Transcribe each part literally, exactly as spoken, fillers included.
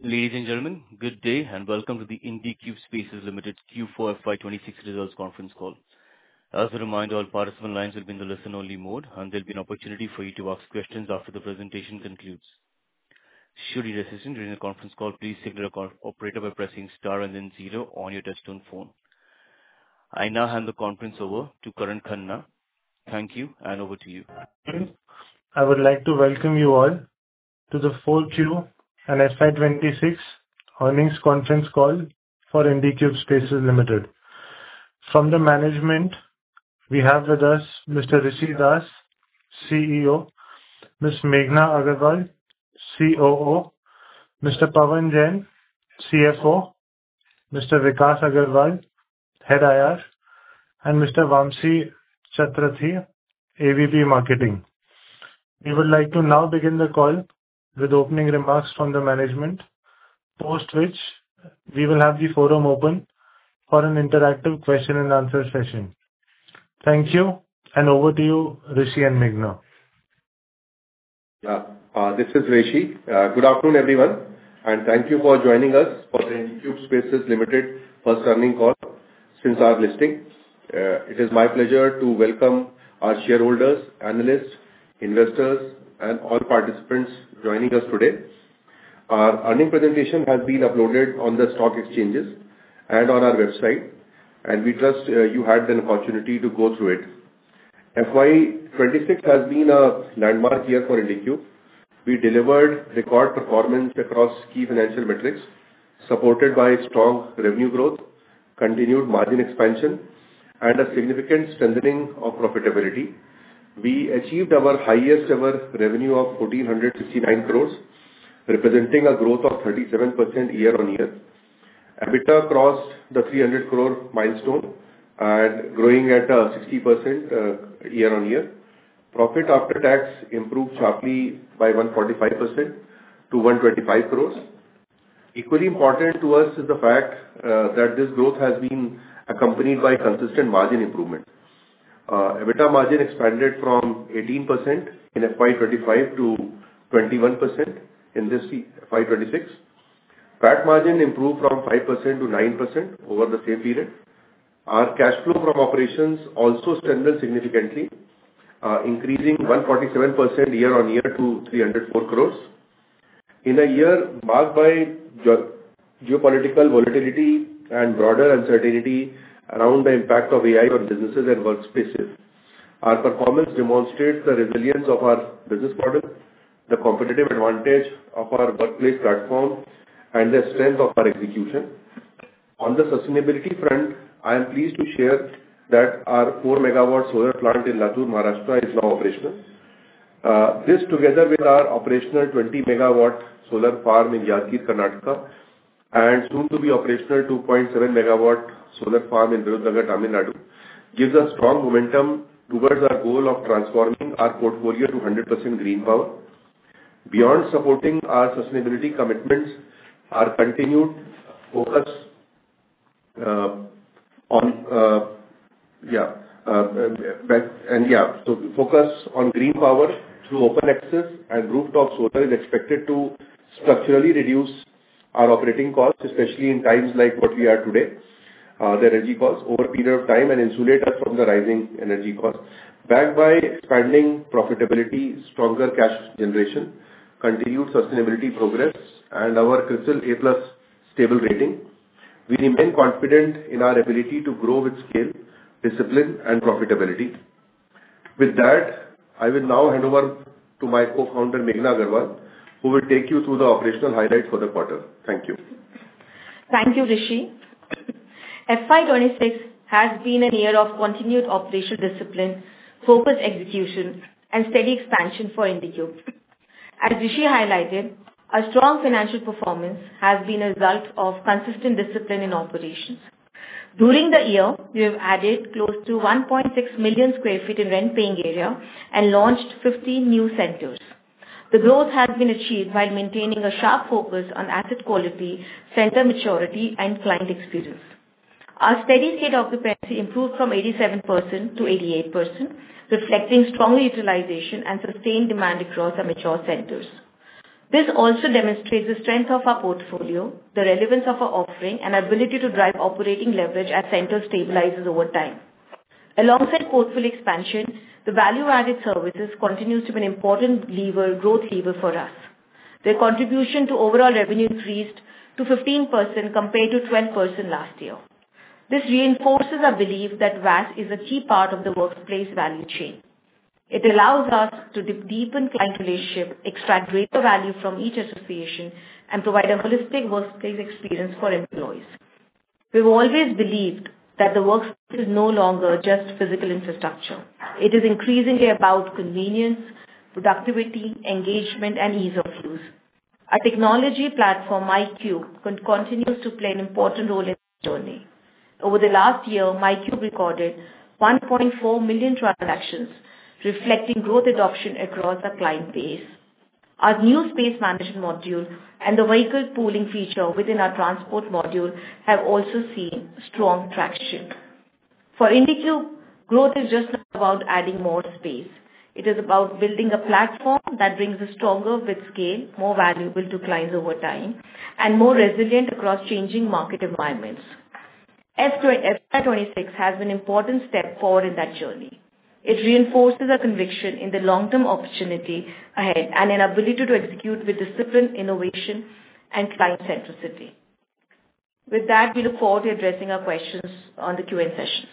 Ladies and gentlemen, good day and welcome to the IndiCube Spaces Limited Q four F Y twenty-six results conference call. As a reminder, all participant lines will be in the listen-only mode, and there'll be an opportunity for you to ask questions after the presentation concludes. Should you need assistance during the conference call, please signal a call operator by pressing star and then zero on your touchtone phone. I now hand the conference over to Karan Khanna. Thank you, and over to you. I would like to welcome you all to the four Q and F Y twenty-six earnings conference call for IndiCube Spaces Limited. From the management, we have with us Mister Rishi Das, C E O, Miss Meghna Agarwal, C O O, Mister Pavan Jain, C F O, Mister Vikas Agarwal, Head I R, and Mister Vamsi Chatrathi, A V P Marketing. We would like to now begin the call with opening remarks from the management, post which we will have the forum open for an interactive question and answer session. Thank you, and over to you, Rishi and Meghna. Yeah, uh, this is Rishi. Uh, good afternoon, everyone, and thank you for joining us for the IndiCube Spaces Limited first earnings call since our listing. Uh, it is my pleasure to welcome our shareholders, analysts, investors, and all participants joining us today. Our earnings presentation has been uploaded on the stock exchanges and on our website, and we trust uh, you had an opportunity to go through it. F Y twenty-six has been a landmark year for IndiCube. We delivered record performance across key financial metrics, supported by strong revenue growth, continued margin expansion, and a significant strengthening of profitability. We achieved our highest ever revenue of one thousand four hundred sixty-nine crores, representing a growth of thirty-seven percent year-on-year. EBITDA crossed the three hundred crore milestone and growing at uh, sixty percent uh, year-on-year. Profit after tax improved sharply by one hundred forty-five percent to one hundred twenty-five crores. Equally important to us is the fact uh, that this growth has been accompanied by consistent margin improvement. Uh, EBITDA margin expanded from eighteen percent in F Y twenty-five to twenty-one percent in this F Y twenty-six. P A T margin improved from five percent to nine percent over the same period. Our cash flow from operations also strengthened significantly, uh, increasing one hundred forty-seven percent year-on-year to three hundred four crores. In a year marked by ge- geopolitical volatility and broader uncertainty around the impact of A I on businesses and workspaces, our performance demonstrates the resilience of our business model, the competitive advantage of our workplace platform, and the strength of our execution. On the sustainability front, I am pleased to share that our four megawatt solar plant in Latur, Maharashtra is now operational. Uh, this, together with our operational twenty megawatt solar farm in Yadgir, Karnataka, and soon to be operational two point seven megawatt solar farm in Virudhunagar, Tamil Nadu, gives us strong momentum towards our goal of transforming our portfolio to one hundred percent green power. Beyond supporting our sustainability commitments, our continued focus uh, on uh, yeah uh, and yeah so focus on green power through open access and rooftop solar is expected to structurally reduce our operating costs, especially in times like what we are today, uh, the energy costs over a period of time, and insulate us from the rising energy costs. Backed by expanding profitability, stronger cash generation, continued sustainability progress, and our CRISIL A plus stable rating, we remain confident in our ability to grow with scale, discipline, and profitability. With that, I will now hand over to my co-founder Meghna Agarwal, who will take you through the operational highlights for the quarter. Thank you. Thank you, Rishi. F Y twenty-six has been a year of continued operational discipline, focused execution, and steady expansion for IndiCube. As Rishi highlighted, our strong financial performance has been a result of consistent discipline in operations. During the year, we have added close to one point six million square feet in rent-paying area and launched fifteen new centers. The growth has been achieved while maintaining a sharp focus on asset quality, center maturity, and client experience. Our steady state occupancy improved from eighty-seven percent to eighty-eight percent, reflecting stronger utilization and sustained demand across our mature centers. This also demonstrates the strength of our portfolio, the relevance of our offering, and ability to drive operating leverage as Central stabilizes over time. Alongside portfolio expansion, the value-added services continues to be an important lever, growth lever for us. Their contribution to overall revenue increased to fifteen percent compared to twelve percent last year. This reinforces our belief that V A S is a key part of the workplace value chain. It allows us to deepen client relationship, extract greater value from each association, and provide a holistic workplace experience for employees. We've always believed that the workspace is no longer just physical infrastructure. It is increasingly about convenience, productivity, engagement, and ease of use. Our technology platform, MyCube, continues to play an important role in this journey. Over the last year, MyCube recorded one point four million transactions, reflecting growth adoption across our client base. Our new space management module and the vehicle pooling feature within our transport module have also seen strong traction. For IndiCube, growth is just not about adding more space. It is about building a platform that brings us stronger with scale, more valuable to clients over time, and more resilient across changing market environments. F Y twenty-six has been an important step forward in that journey. It reinforces our conviction in the long-term opportunity ahead and an ability to execute with discipline, innovation, and client centricity. With that, we look forward to addressing our questions on the Q and A session.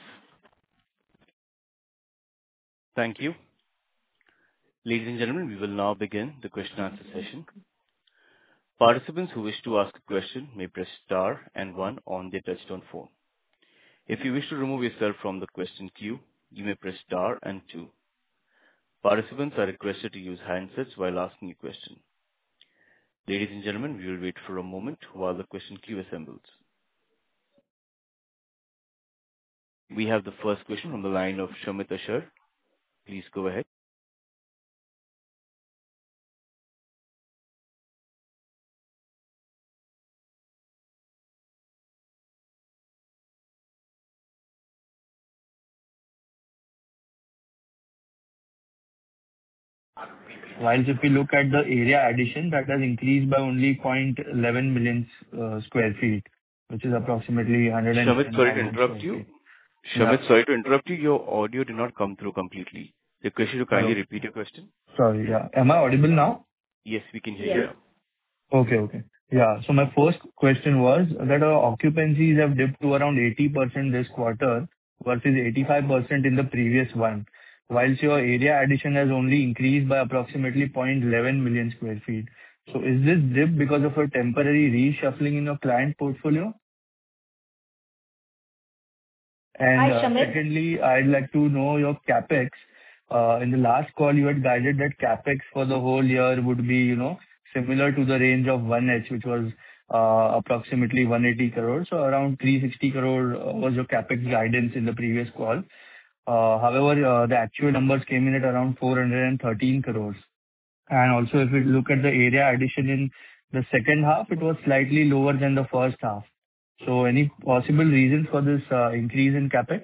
Thank you. Ladies and gentlemen, we will now begin the question and answer session. Participants who wish to ask a question may press star and one on their touchtone phone. If you wish to remove yourself from the question queue, you may press star and two. Participants are requested to use handsets while asking a question. Ladies and gentlemen, we will wait for a moment while the question queue assembles. We have the first question from the line of Shamit Ashar. Please go ahead. While if we look at the area addition, that has increased by only zero point one one million uh, square feet, which is approximately one hundred. Shamit, sorry to interrupt you. Shamit, sorry to interrupt you. Your audio did not come through completely. Request you to kindly Hello. repeat your question. Sorry, yeah. Am I audible now? Yes, we can hear Yes. you now. Okay, okay. Yeah. So my first question was that our occupancies have dipped to around eighty percent this quarter versus eighty-five percent in the previous one, whilst your area addition has only increased by approximately zero point one one million square feet. So is this dip because of a temporary reshuffling in your client portfolio? And Hi, uh, Shamit. secondly, I'd like to know your CapEx. Uh, in the last call, you had guided that CapEx for the whole year would be, you know, similar to the range of one H, which was uh, approximately one hundred eighty crores. So around three hundred sixty crore uh, was your CapEx guidance in the previous call. Uh, however, uh, the actual numbers came in at around four hundred thirteen crores. And also, if we look at the area addition in the second half, it was slightly lower than the first half. So any possible reasons for this uh, increase in CapEx?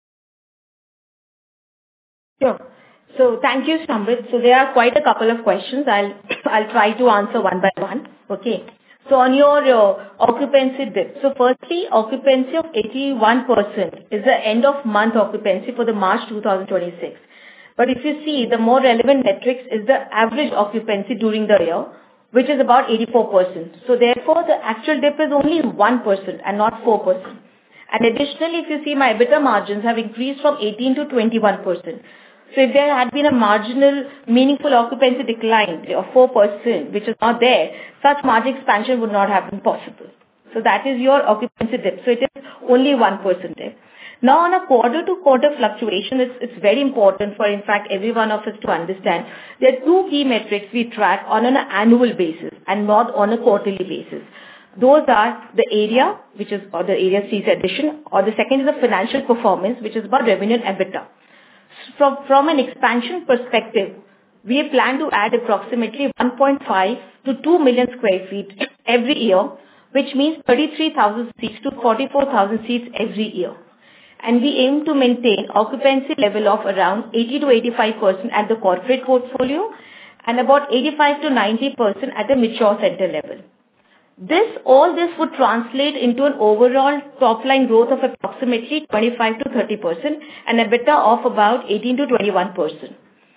Sure. So thank you, Shamit. So there are quite a couple of questions. I'll I'll try to answer one by one. Okay. So on your uh, occupancy dip. So firstly, occupancy of eighty-one percent is the end of month occupancy for the March two thousand twenty-six. But if you see, the more relevant metrics is the average occupancy during the year, which is about eighty-four percent. So therefore, the actual dip is only one percent and not four percent. And additionally, if you see, my EBITDA margins have increased from eighteen to twenty-one percent. So if there had been a marginal meaningful occupancy decline of four percent, which is not there, such margin expansion would not have been possible. So that is your occupancy dip. So it is only one percent dip. Now on a quarter-to-quarter fluctuation, it's, it's very important for, in fact, every one of us to understand. There are two key metrics we track on an annual basis and not on a quarterly basis. Those are the area, which is, or the area sees addition, or the second is the financial performance, which is about revenue and EBITDA. From, from an expansion perspective, we plan to add approximately one point five to two million square feet every year, which means thirty-three thousand seats to forty-four thousand seats every year. And we aim to maintain occupancy level of around eighty to eighty-five percent at the corporate portfolio and about eighty-five to ninety percent at the mature center level. This, all this would translate into an overall top-line growth of approximately twenty-five to thirty percent and EBITDA of about eighteen to twenty-one percent.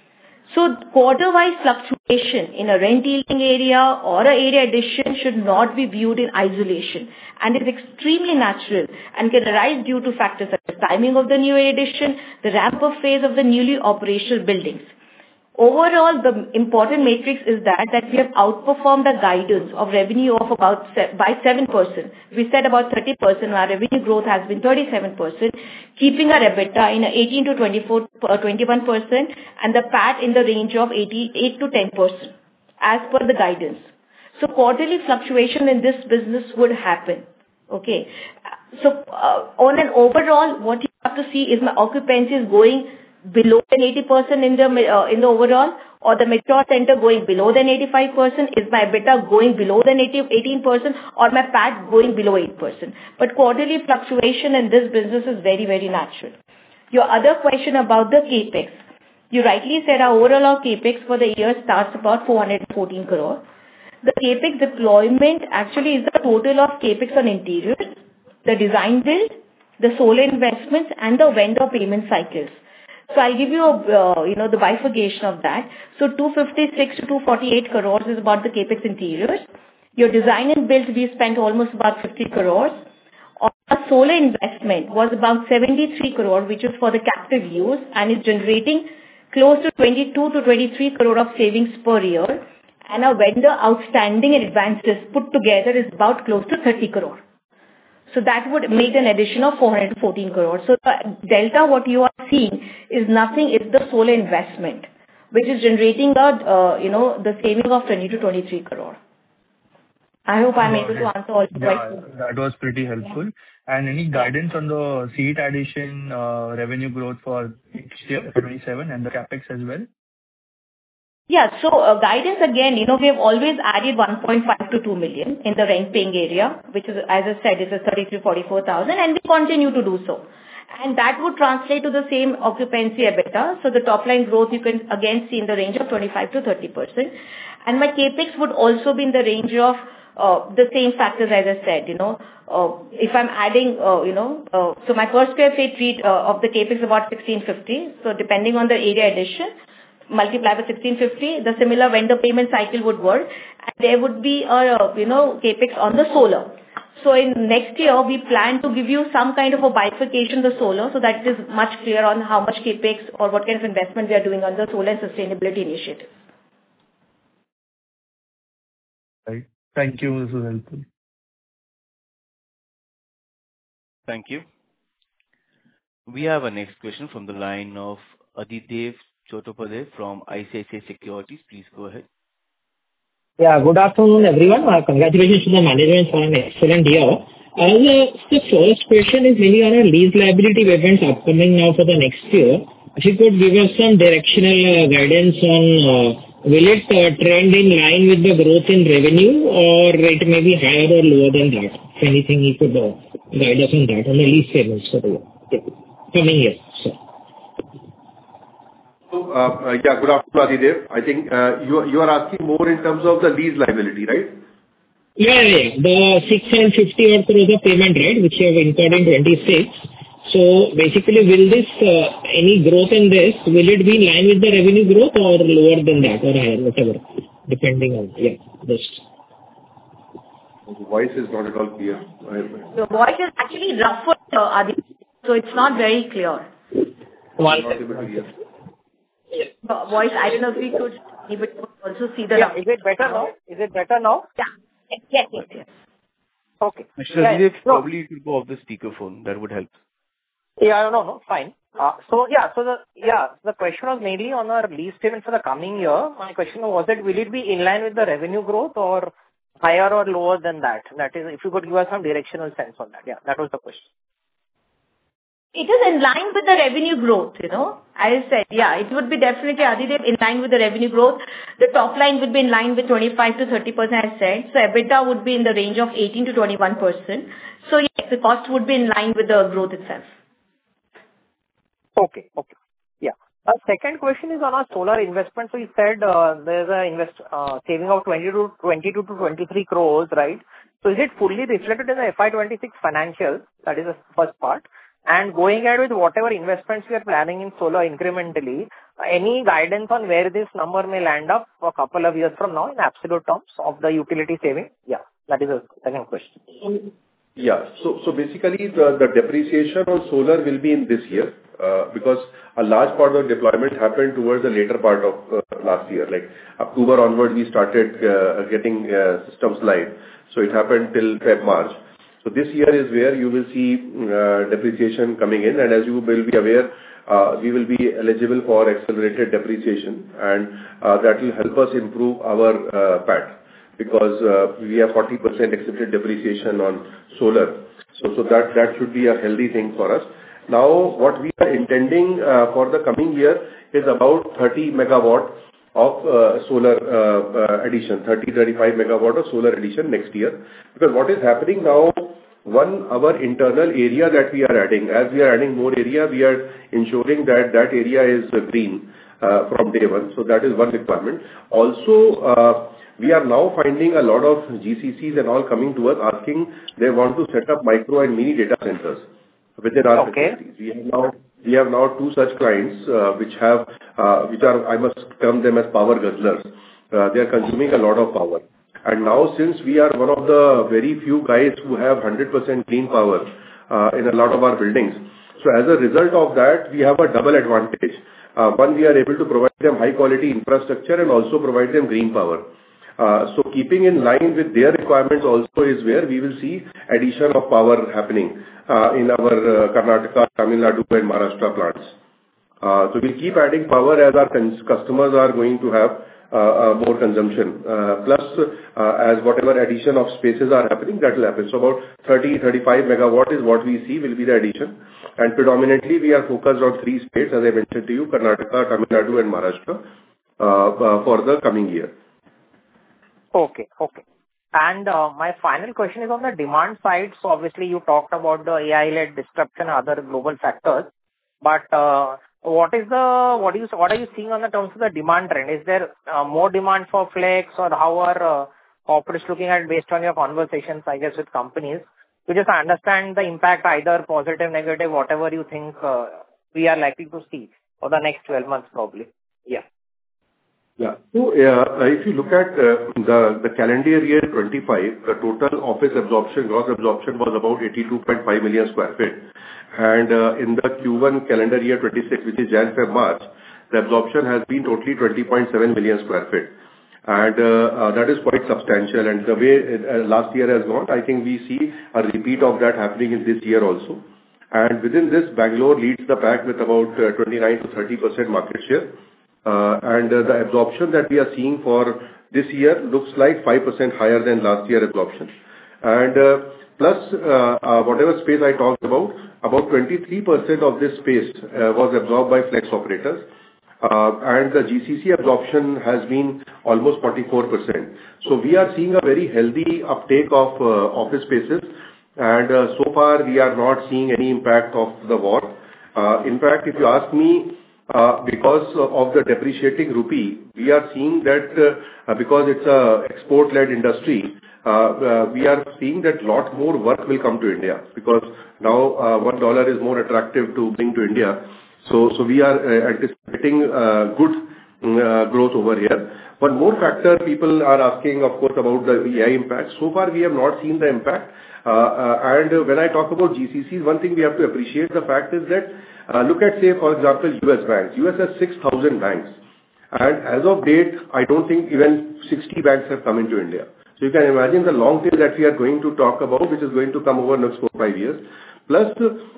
So quarter-wise fluctuation in a rent yielding area or a area addition should not be viewed in isolation and is extremely natural and can arise due to factors such as timing of the new area addition, the ramp-up phase of the newly operational buildings. Overall, the important matrix is that, that we have outperformed the guidance of revenue of about se- by seven percent. We said about thirty percent, our revenue growth has been thirty-seven percent, keeping our EBITDA in a eighteen to twenty-four, uh, twenty-one percent and the P A T in the range of eighty-eight to ten percent as per the guidance. So quarterly fluctuation in this business would happen. Okay. So uh, on an overall, what you have to see is my occupancy is going below than eighty percent in the uh, in the overall, or the mature center going below than eighty-five percent, is my EBITDA going below than eighteen percent, or my P A T going below eight percent. But quarterly fluctuation in this business is very, very natural. Your other question about the capex. You rightly said our overall capex for the year starts about four hundred fourteen crore. The capex deployment actually is the total of capex on interiors, the design build, the solar investments, and the vendor payment cycles. So I'll give you a, uh, you know, the bifurcation of that. So two fifty-six to two forty-eight crores is about the capex interiors. Your design and build, we spent almost about fifty crores. Our solar investment was about seventy-three crore, which is for the captive use and is generating close to twenty-two to twenty-three crore of savings per year. And our vendor outstanding and advances put together is about close to thirty crore. So that would make an addition of four hundred fourteen crores. So the delta, what you are seeing is nothing, is the solar investment, which is generating a, uh, you know, the saving of twenty to twenty-three crore. I hope I'm able to answer all the yeah, questions. That was pretty helpful. And any guidance on the seat addition, uh, revenue growth for next year, twenty-seven, and the capex as well? Yeah. So uh, guidance again, you know, we have always added one point five to two million in the rent paying area, which is, as I said, is a thirty-three, forty-four thousand, and we continue to do so. And that would translate to the same occupancy EBITDA. So the top line growth you can again see in the range of twenty-five to thirty percent. And my capex would also be in the range of uh, the same factors as I said, you know, uh, if I'm adding, uh, you know, uh, so my per square feet rate uh, of the capex is about sixteen fifty. So depending on the area addition, multiply by sixteen fifty, the similar vendor payment cycle would work, and there would be a, you know, capex on the solar. So in next year, we plan to give you some kind of a bifurcation of the solar, so that it is much clear on how much capex or what kind of investment we are doing on the solar and sustainability initiative. Right. Thank you. This was helpful. Thank you. We have a next question from the line of Adhidev Chattopadhyay from I C I C I Securities. Please go ahead. Yeah, good afternoon, everyone. Uh, Congratulations to the management for an excellent year. Uh, The the first question is really on our lease liability events upcoming now for the next year. If you could give us some directional uh, guidance on uh, will it uh, trend in line with the growth in revenue, or it may be higher or lower than that? If anything you could uh, guide us on that, on the lease payments for the year. Yeah. Coming year, sir. So, uh, uh, yeah, good afternoon, Adhidev. I think uh, you are you are asking more in terms of the lease liability, right? Yeah, yeah, yeah. The six hundred fifty odd crores of payment, right, which you have incurred in twenty-six. So basically, will this, uh, any growth in this, will it be in line with the revenue growth or lower than that or higher, whatever, depending on, yeah, this. The voice is not at all clear. The voice is actually ruffled, uh, Adi, so it's not very clear. One Not able to hear. The voice, I don't know if we could able to also see the... Yeah, is it better now? Is it better now? Yeah. Yes, yes, yes. Okay. Mister Yeah, Adhidev, no. probably you could go off the speakerphone. That would help. Yeah, no, no, fine. Uh, so yeah, so the yeah, the question was mainly on our lease payment for the coming year. My question was that will it be in line with the revenue growth or higher or lower than that? That is, if you could give us some directional sense on that. Yeah, that was the question. It is in line with the revenue growth, you know. As I said, yeah, it would be definitely, Adhidev, in line with the revenue growth. The top line would be in line with twenty-five to thirty percent, as said. So EBITDA would be in the range of eighteen to twenty-one percent. So yes, the cost would be in line with the growth itself. Okay, okay. Yeah. Uh, Second question is on our solar investment. So you said uh, there's a invest uh, saving of twenty-two to twenty-three crores, right? So is it fully reflected in the F Y twenty-six financials? That is the first part. And going ahead with whatever investments we are planning in solar incrementally, any guidance on where this number may land up for a couple of years from now in absolute terms of the utility saving? Yeah, that is the second question. Yeah. So so basically, the the depreciation on solar will be in this year, uh, because a large part of deployment happened towards the later part of uh, last year. Like October onward, we started uh, getting uh, systems live. So it happened till February, March. So this year is where you will see uh, depreciation coming in, and as you will be aware, uh, we will be eligible for accelerated depreciation, and uh, that will help us improve our uh, P A T. Because uh, we have forty percent accepted depreciation on solar. So so that that should be a healthy thing for us. Now, what we are intending uh, for the coming year is about thirty megawatt of uh, solar uh, uh, addition, thirty to thirty-five megawatt of solar addition next year. Because what is happening now, one, our internal area that we are adding, as we are adding more area, we are ensuring that that area is uh, green uh, from day one. So that is one requirement. Also, uh, we are now finding a lot of G C Cs and all coming to us asking they want to set up micro and mini data centers within our Okay. facilities. We have now we have now two such clients uh, which have uh, which are, I must term them as power guzzlers. Uh, they are consuming a lot of power. And now, since we are one of the very few guys who have one hundred percent clean power uh, in a lot of our buildings, so as a result of that, we have a double advantage. Uh, one, we are able to provide them high quality infrastructure and also provide them green power. Uh, so keeping in line with their requirements also is where we will see addition of power happening uh, in our uh, Karnataka, Tamil Nadu and Maharashtra plants. Uh, so we'll keep adding power as our cons- customers are going to have uh, uh, more consumption. Uh, plus, uh, as whatever addition of spaces are happening, that will happen. So about thirty to thirty-five megawatt is what we see will be the addition. And predominantly we are focused on three states, as I mentioned to you, Karnataka, Tamil Nadu and Maharashtra uh, uh, for the coming year. Okay. Okay. And uh, my final question is on the demand side. So obviously you talked about the A I-led disruption and other global factors. But uh, what is the what is what are you seeing on the terms of the demand trend? Is there uh, more demand for flex, or how are uh, corporates looking at based on your conversations, I guess, with companies? To just understand the impact, either positive, negative, whatever you think uh, we are likely to see for the next twelve months, probably. Yeah. Yeah. So, uh, if you look at uh, the the calendar year twenty-five, the total office absorption, gross absorption was about eighty-two point five million square feet. And uh, in the Q one calendar year twenty-six, which is January, February, March, the absorption has been totally twenty point seven million square feet. And uh, uh, that is quite substantial. And the way uh, last year has gone, I think we see a repeat of that happening in this year also. And within this, Bangalore leads the pack with about uh, twenty-nine to thirty percent market share. Uh, and uh, the absorption that we are seeing for this year looks like five percent higher than last year absorption. And uh, plus, uh, uh, whatever space I talked about, about twenty-three percent of this space uh, was absorbed by flex operators. Uh, and the G C C absorption has been almost forty-four percent. So we are seeing a very healthy uptake of uh, office spaces. And uh, so far, we are not seeing any impact of the war. Uh, in fact, if you ask me, Uh, because of the depreciating rupee, we are seeing that uh, because it's a export-led industry, uh, uh, we are seeing that lot more work will come to India, because now uh, one dollar is more attractive to bring to India. So, so we are uh, anticipating uh, good uh, growth over here. One more factor people are asking, of course, about the A I impact. So far, we have not seen the impact. Uh, uh, and when I talk about G C Cs, one thing we have to appreciate the fact is that uh, look at, say, for example, U S banks. U S has six thousand banks. And as of date, I don't think even sixty banks have come into India. So you can imagine the long tail that we are going to talk about, which is going to come over next four, five years. Plus,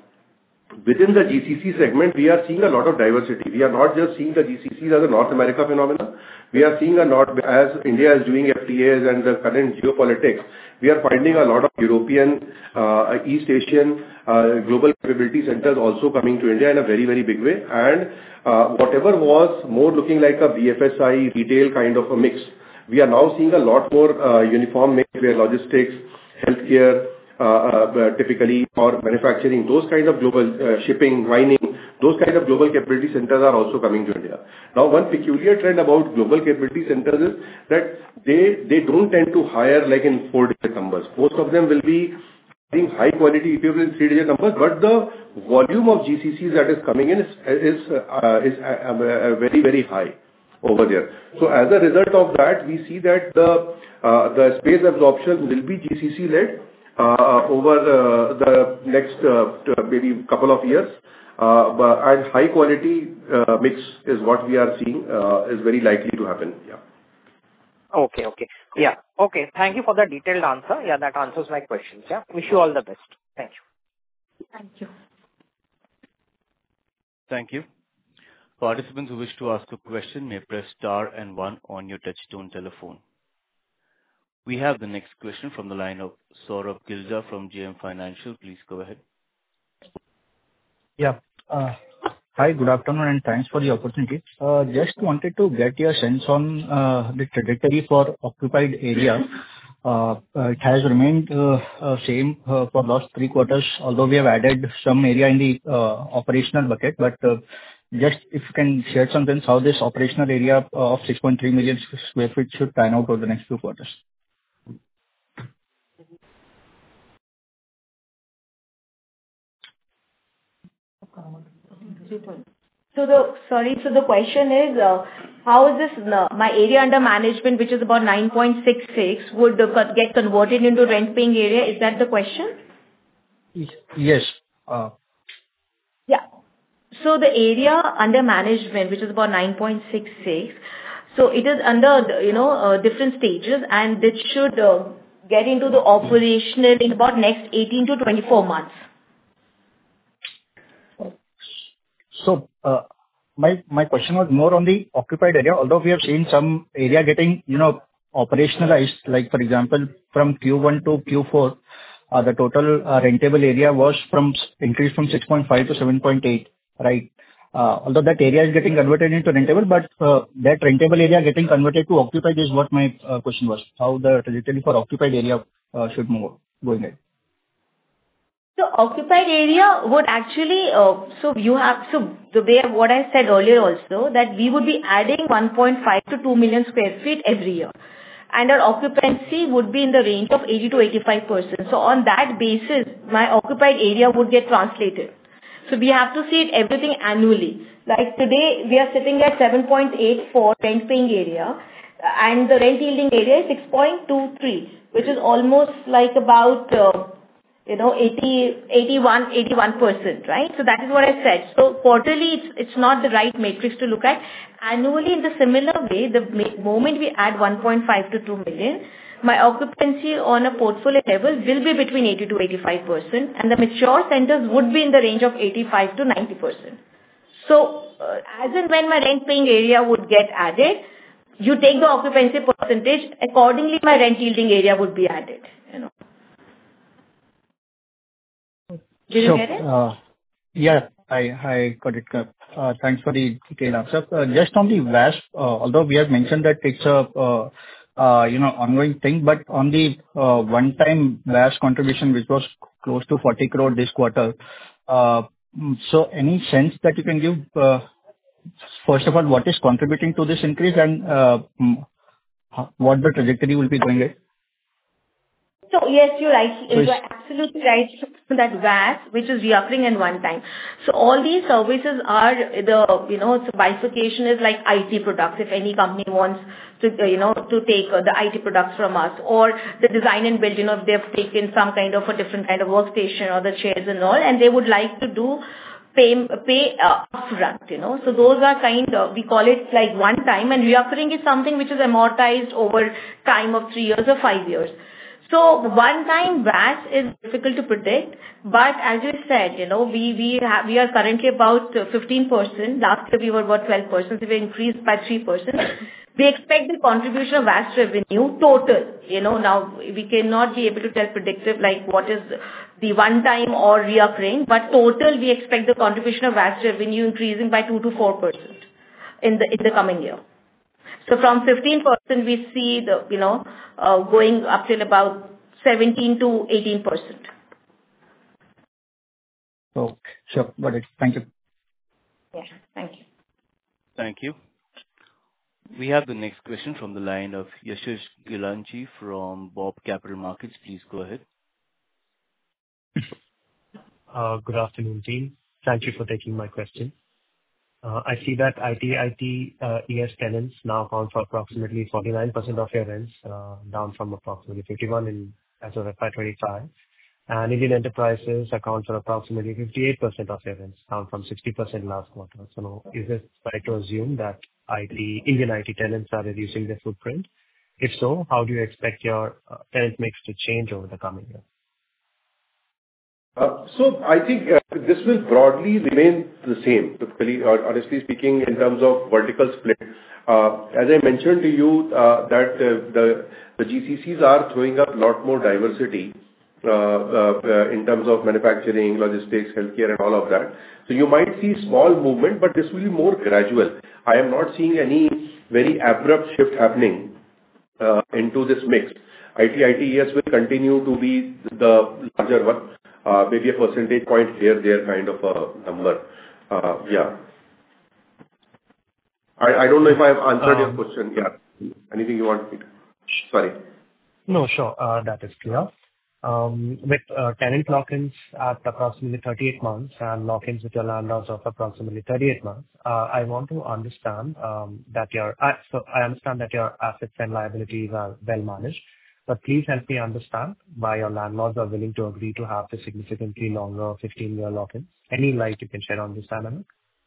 within the G C C segment, we are seeing a lot of diversity. We are not just seeing the G C Cs as a North America phenomenon. We are seeing a lot, as India is doing F T As and the current geopolitics, we are finding a lot of European, uh, East Asian, uh, global capability centers also coming to India in a very, very big way. And uh, whatever was more looking like a B F S I retail kind of a mix, we are now seeing a lot more uh, uniform mix where logistics, healthcare, Uh, uh, typically, or manufacturing, those kind of global uh, shipping, mining, those kind of global capability centers are also coming to India. Now, one peculiar trend about global capability centers is that they, they don't tend to hire like in four-digit numbers. Most of them will be having high quality people in three-digit numbers, but the volume of G C Cs that is coming in is, is, uh, is uh, uh, very, very high over there. So as a result of that, we see that the, uh, the space absorption will be G C C-led uh, over uh, the next uh, maybe couple of years. Uh, but, and high quality uh, mix is what we are seeing uh, is very likely to happen. Yeah. Okay, okay. Yeah. Okay. Thank you for the detailed answer. Yeah, that answers my questions. Yeah. Wish you all the best. Thank you. Thank you. Thank you. Participants who wish to ask a question may press star and one on your touchtone telephone. We have the next question from the line of Saurabh Gilja from J M Financial. Please go ahead. Yeah. Uh, Hi, good afternoon, and thanks for the opportunity. Uh, Just wanted to get your sense on uh, the trajectory for occupied area. Uh, uh, It has remained uh, uh, same uh, for last three quarters, although we have added some area in the uh, operational bucket. But uh, just if you can share some sense how this operational area of six point three million square feet should pan out over the next few quarters. So the sorry, so the question is, uh, how is this uh, my area under management, which is about nine point six six, would uh, get converted into rent-paying area? Is that the question? Yes. Uh, Yeah. So the area under management, which is about nine point six six, so it is under, you know, uh, different stages, and it should uh, get into the operational in about next eighteen to twenty-four months. So, uh, my my question was more on the occupied area. Although we have seen some area getting, you know, operationalized, like for example, from Q one to Q four, uh, the total uh, rentable area was from increased from six point five to seven point eight, right? Uh, Although that area is getting converted into rentable, but uh, that rentable area getting converted to occupied is what my uh, question was. How the trajectory for occupied area uh, should move going ahead. So occupied area would actually, uh, so you have, so the way what I said earlier also, that we would be adding one point five to two million square feet every year. And our occupancy would be in the range of eighty to eighty-five percent. So on that basis, my occupied area would get translated. So we have to see it everything annually. Like today, we are sitting at seven point eight four rent paying area, and the rent yielding area is six point two three, which is almost like about, uh, you know, eighty, eighty-one, eighty-one percent, right? So that is what I said. So quarterly, it's, it's not the right matrix to look at. Annually, in the similar way, the moment we add one point five to two million, my occupancy on a portfolio level will be between eighty to eighty-five percent, and the mature centers would be in the range of eighty-five to ninety percent. So, uh, as and when my rent paying area would get added, you take the occupancy percentage, accordingly my rent yielding area would be added, you know. Did you So, get it? uh, yeah, I I got it. Uh, Thanks for the detailed answer. Uh, Just on the V A S, uh, although we have mentioned that it's a, uh, uh, you know, ongoing thing, but on the uh, one-time V A S contribution, which was close to forty crore this quarter, uh, mm, so any sense that you can give, uh, first of all, what is contributing to this increase and uh, mm, ho- what the trajectory will be going at? So yes, you're right. So You're it's- absolutely right. That V A S, which is reoccurring and one time. So all these services are the, you know, so bifurcation is like I T products. If any company wants to, uh, you know, to take uh, the I T products from us, or the design and build, you know, if they've taken some kind of a different kind of workstation or the chairs and all, and they would like to do pay pay uh, upfront, you know. So those are kind of, we call it like one time, and reoccurring is something which is amortized over time of three years or five years. So one-time V A S is difficult to predict, but as you said, you know, we we have, we are currently about fifteen percent. Last year we were about twelve percent, so we increased by three percent. We expect the contribution of V A S revenue total, you know, now we cannot be able to tell predictive like what is the one-time or reoccurring, but total we expect the contribution of V A S revenue increasing by two to four percent in the in the coming year. So from fifteen percent, we see the, you know, uh, going up till about seventeen to eighteen percent. Okay, sure. Got it. Thank you. Yeah. Thank you. Thank you. We have the next question from the line of Yashish Gilganchi from B O B Capital Markets. Please go ahead. Uh, Good afternoon, team. Thank you for taking my question. Uh, I see that I T I T uh, E S tenants now account for approximately forty-nine percent of your rents, uh, down from approximately fifty-one in as of F Y twenty-five. And Indian enterprises account for approximately fifty-eight percent of your rents, down from sixty percent last quarter. So is it right to assume that I T Indian I T tenants are reducing their footprint? If so, how do you expect your uh, tenant mix to change over the coming year? Uh, So I think uh, this will broadly remain the same, typically, or honestly speaking, in terms of vertical split. Uh, As I mentioned to you, uh, that uh, the the G C Cs are throwing up a lot more diversity uh, uh, uh, in terms of manufacturing, logistics, healthcare, and all of that. So you might see small movement, but this will be more gradual. I am not seeing any very abrupt shift happening uh, into this mix. I T I T E S will continue to be the larger one, uh, maybe a percentage point here, there kind of a number. Uh, Yeah. I I don't know if I have answered your Um, question. Yeah. Anything you want me to... Sorry. No, sure. uh, That is clear. Um, With uh, tenant lock-ins at approximately thirty-eight months and lock-ins with your landlords of approximately thirty-eight months, uh, I want to understand um, that your uh, so I understand that your assets and liabilities are well managed, but please help me understand why your landlords are willing to agree to have the significantly longer fifteen-year lock-ins. Any light you can shed on this dynamic?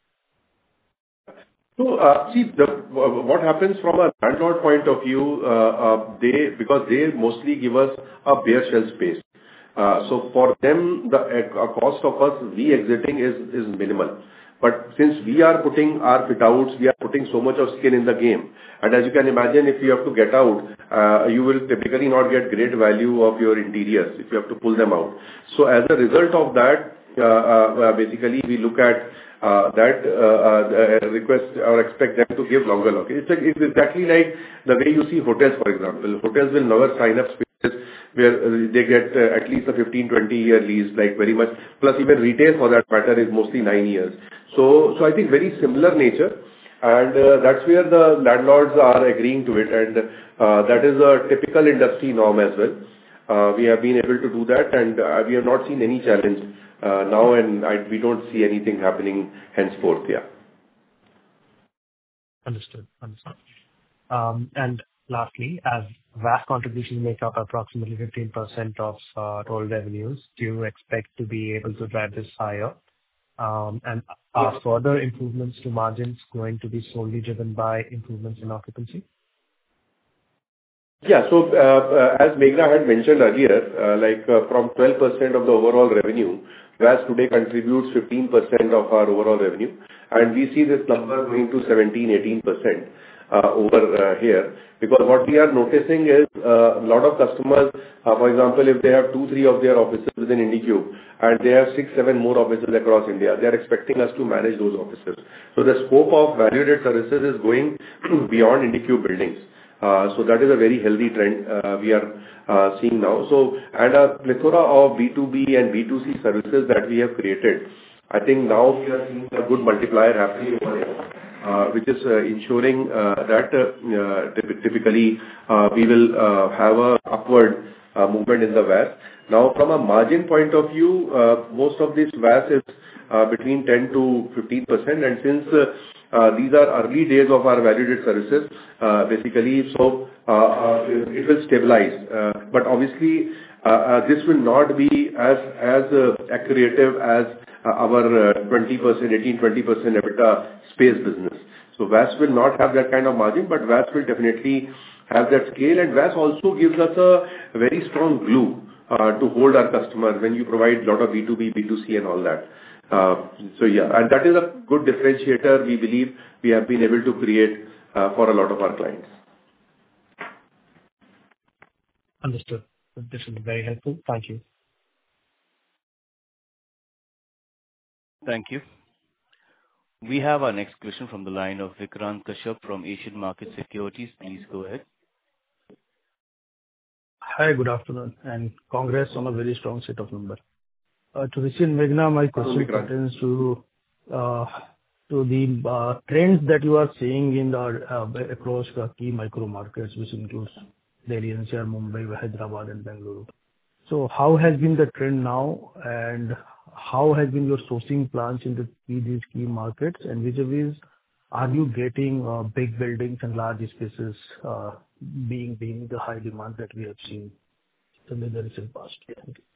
So, uh, see, the what happens from a landlord point of view, uh, uh, they, because they mostly give us a bare shell space. Uh, So for them, the uh, cost of us re-exiting is is minimal. But since we are putting our fit outs, we are putting so much of skin in the game. And as you can imagine, if you have to get out, uh, you will typically not get great value of your interiors if you have to pull them out. So as a result of that, uh, uh, basically we look at uh, that uh, uh, request or expect them to give longer lock. It's, like, it's exactly like the way you see hotels, for example. Hotels will never sign up spaces where uh, they get uh, at least a fifteen, twenty year lease, like very much. Plus even retail for that matter is mostly nine years. So, so I think very similar nature. And uh, that's where the landlords are agreeing to it. And uh, that is a typical industry norm as well. Uh, we have been able to do that, and uh, we have not seen any challenge uh, now, and I, we don't see anything happening henceforth. Yeah. Understood. Understood. Um, And lastly, as V A S contributions make up approximately fifteen percent of uh, total revenues, do you expect to be able to drive this higher? Um, And are further improvements to margins going to be solely driven by improvements in occupancy? Yeah. So, uh uh as Meghna had mentioned earlier, uh like, uh from twelve percent of the overall revenue, V A S today contributes fifteen percent of our overall revenue, and we see this number going to seventeen, eighteen percent uh over uh here. Because what we are noticing is, uh a lot of customers, uh for example, if they have two, three of their offices within IndiCube, and they have six, seven more offices across India, they are expecting us to manage those offices. So the scope of value-added services is going beyond IndiCube buildings. Uh, So that is a very healthy trend uh, we are uh, seeing now. So, and a plethora of B two B and B two C services that we have created. I think now we are seeing a good multiplier happening over here, uh, which is uh, ensuring uh, that uh, uh, typ- typically uh, we will uh, have a upward uh, movement in the V A S. Now, from a margin point of view, uh, most of this V A S is uh, between ten to fifteen percent, and since uh, Uh, these are early days of our value-added services, uh, basically, so uh, uh, it will stabilize. Uh, But obviously, uh, uh, this will not be as as uh, accretive as uh, our uh, twenty percent, eighteen, twenty percent EBITDA space business. So V A S will not have that kind of margin, but V A S will definitely have that scale, and V A S also gives us a very strong glue uh, to hold our customers when you provide a lot of B two B, B two C and all that. Uh, So yeah, and that is a good differentiator we believe we have been able to create uh, for a lot of our clients. Understood. This is very helpful. Thank you. Thank you. We have our next question from the line of Vikrant Kashyap from Asian Market Securities. Please go ahead. Hi, good afternoon, and congrats on a very strong set of numbers. Uh, To Rishi and Meghna, my question Vikrant. pertains to uh, So the uh, trends that you are seeing in the uh, across the key micro markets, which includes Delhi, N C R, Mumbai, Hyderabad, and Bengaluru. So how has been the trend now, and how has been your sourcing plans in the, these key markets? And vis-a-vis, are you getting uh, big buildings and large spaces uh, being being the high demand that we have seen in the recent past? Thank you.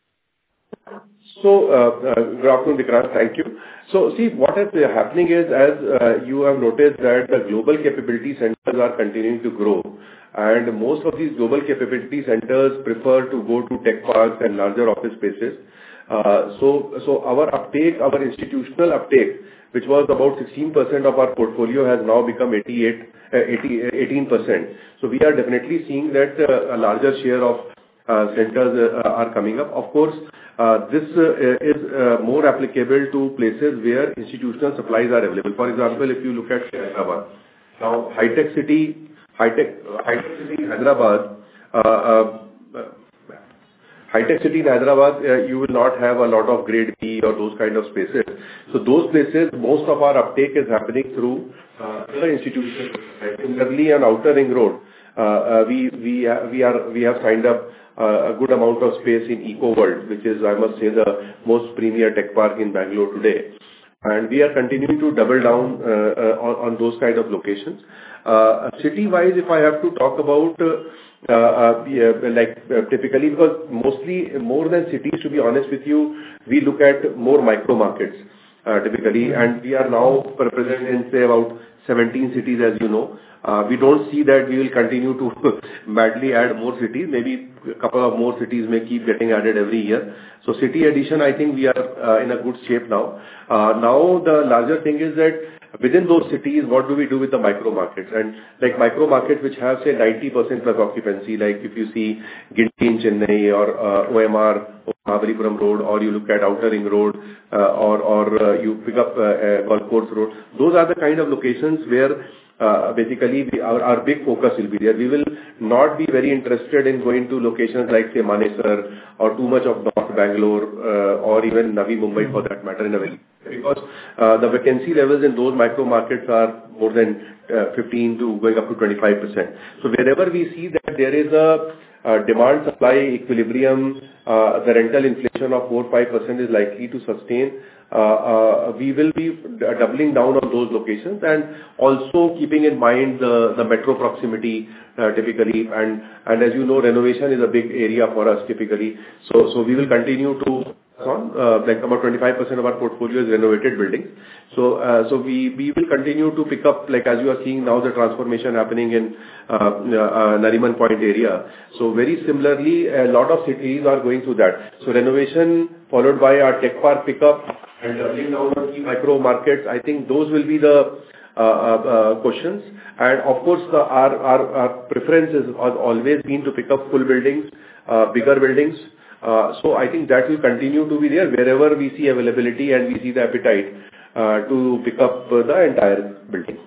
So, uh, uh, good afternoon, Vikrant. Thank you. So, see, what is uh, happening is, as uh, you have noticed, that the global capability centers are continuing to grow, and most of these global capability centers prefer to go to tech parks and larger office spaces. Uh, so, so our uptake, our institutional uptake, which was about sixteen percent of our portfolio, has now become eighty-eight, uh, eighty, eighteen percent. So, we are definitely seeing that uh, a larger share of uh, centers uh, are coming up. Of course, Uh, this uh, is uh, more applicable to places where institutional supplies are available. For example, if you look at Hyderabad, now high-tech city, high-tech, high-tech city in Hyderabad, uh, uh, high-tech city in Hyderabad, uh, you will not have a lot of grade B or those kind of spaces. So those places, most of our uptake is happening through uh, the institutions. Similarly, on Outer Ring Road, uh, uh, we we uh, we are we have signed up Uh, a good amount of space in Eco World, which is, I must say, the most premier tech park in Bangalore today. And we are continuing to double down uh, uh, on, on those kind of locations. Uh, city-wise, if I have to talk about, uh, uh, yeah, like uh, typically, because mostly more than cities, to be honest with you, we look at more micro markets uh, typically, and we are now present in, say, about seventeen cities, as you know. Uh, we don't see that we will continue to madly add more cities. Maybe a couple of more cities may keep getting added every year. So city addition, I think we are uh, in a good shape now. Uh, now the larger thing is that within those cities, what do we do with the micro markets? And like micro markets which have, say, ninety percent plus occupancy, like if you see Ginti in Chennai or uh, O M R, Mahabalipuram Road, or you look at Outer Ring Road, uh, or, or uh, you pick up uh, uh, Golf Course Road. Those are the kind of locations where Uh, basically, we, our, our big focus will be there. We will not be very interested in going to locations like, say, Manesar or too much of North Bangalore uh, or even Navi Mumbai for that matter in a way. Because uh, the vacancy levels in those micro markets are more than uh, fifteen to going up to twenty-five percent. So wherever we see that there is a uh, demand-supply equilibrium, uh, the rental inflation of four to five percent is likely to sustain. Uh, uh, we will be doubling down on those locations and also keeping in mind the, the metro proximity uh, typically. And, and as you know, renovation is a big area for us typically. So, so we will continue to on uh, like about twenty-five percent of our portfolio is renovated buildings. So, uh, so we, we will continue to pick up, like as you are seeing now, the transformation happening in uh, uh, Nariman Point area. So very similarly, a lot of cities are going through that. So renovation followed by our tech park pickup and doubling down on key micro markets, I think those will be the uh, uh, uh, questions. And of course, the, our, our, our preference has always been to pick up full buildings, uh, bigger buildings. Uh, so I think that will continue to be there wherever we see availability and we see the appetite uh, to pick up uh, the entire building.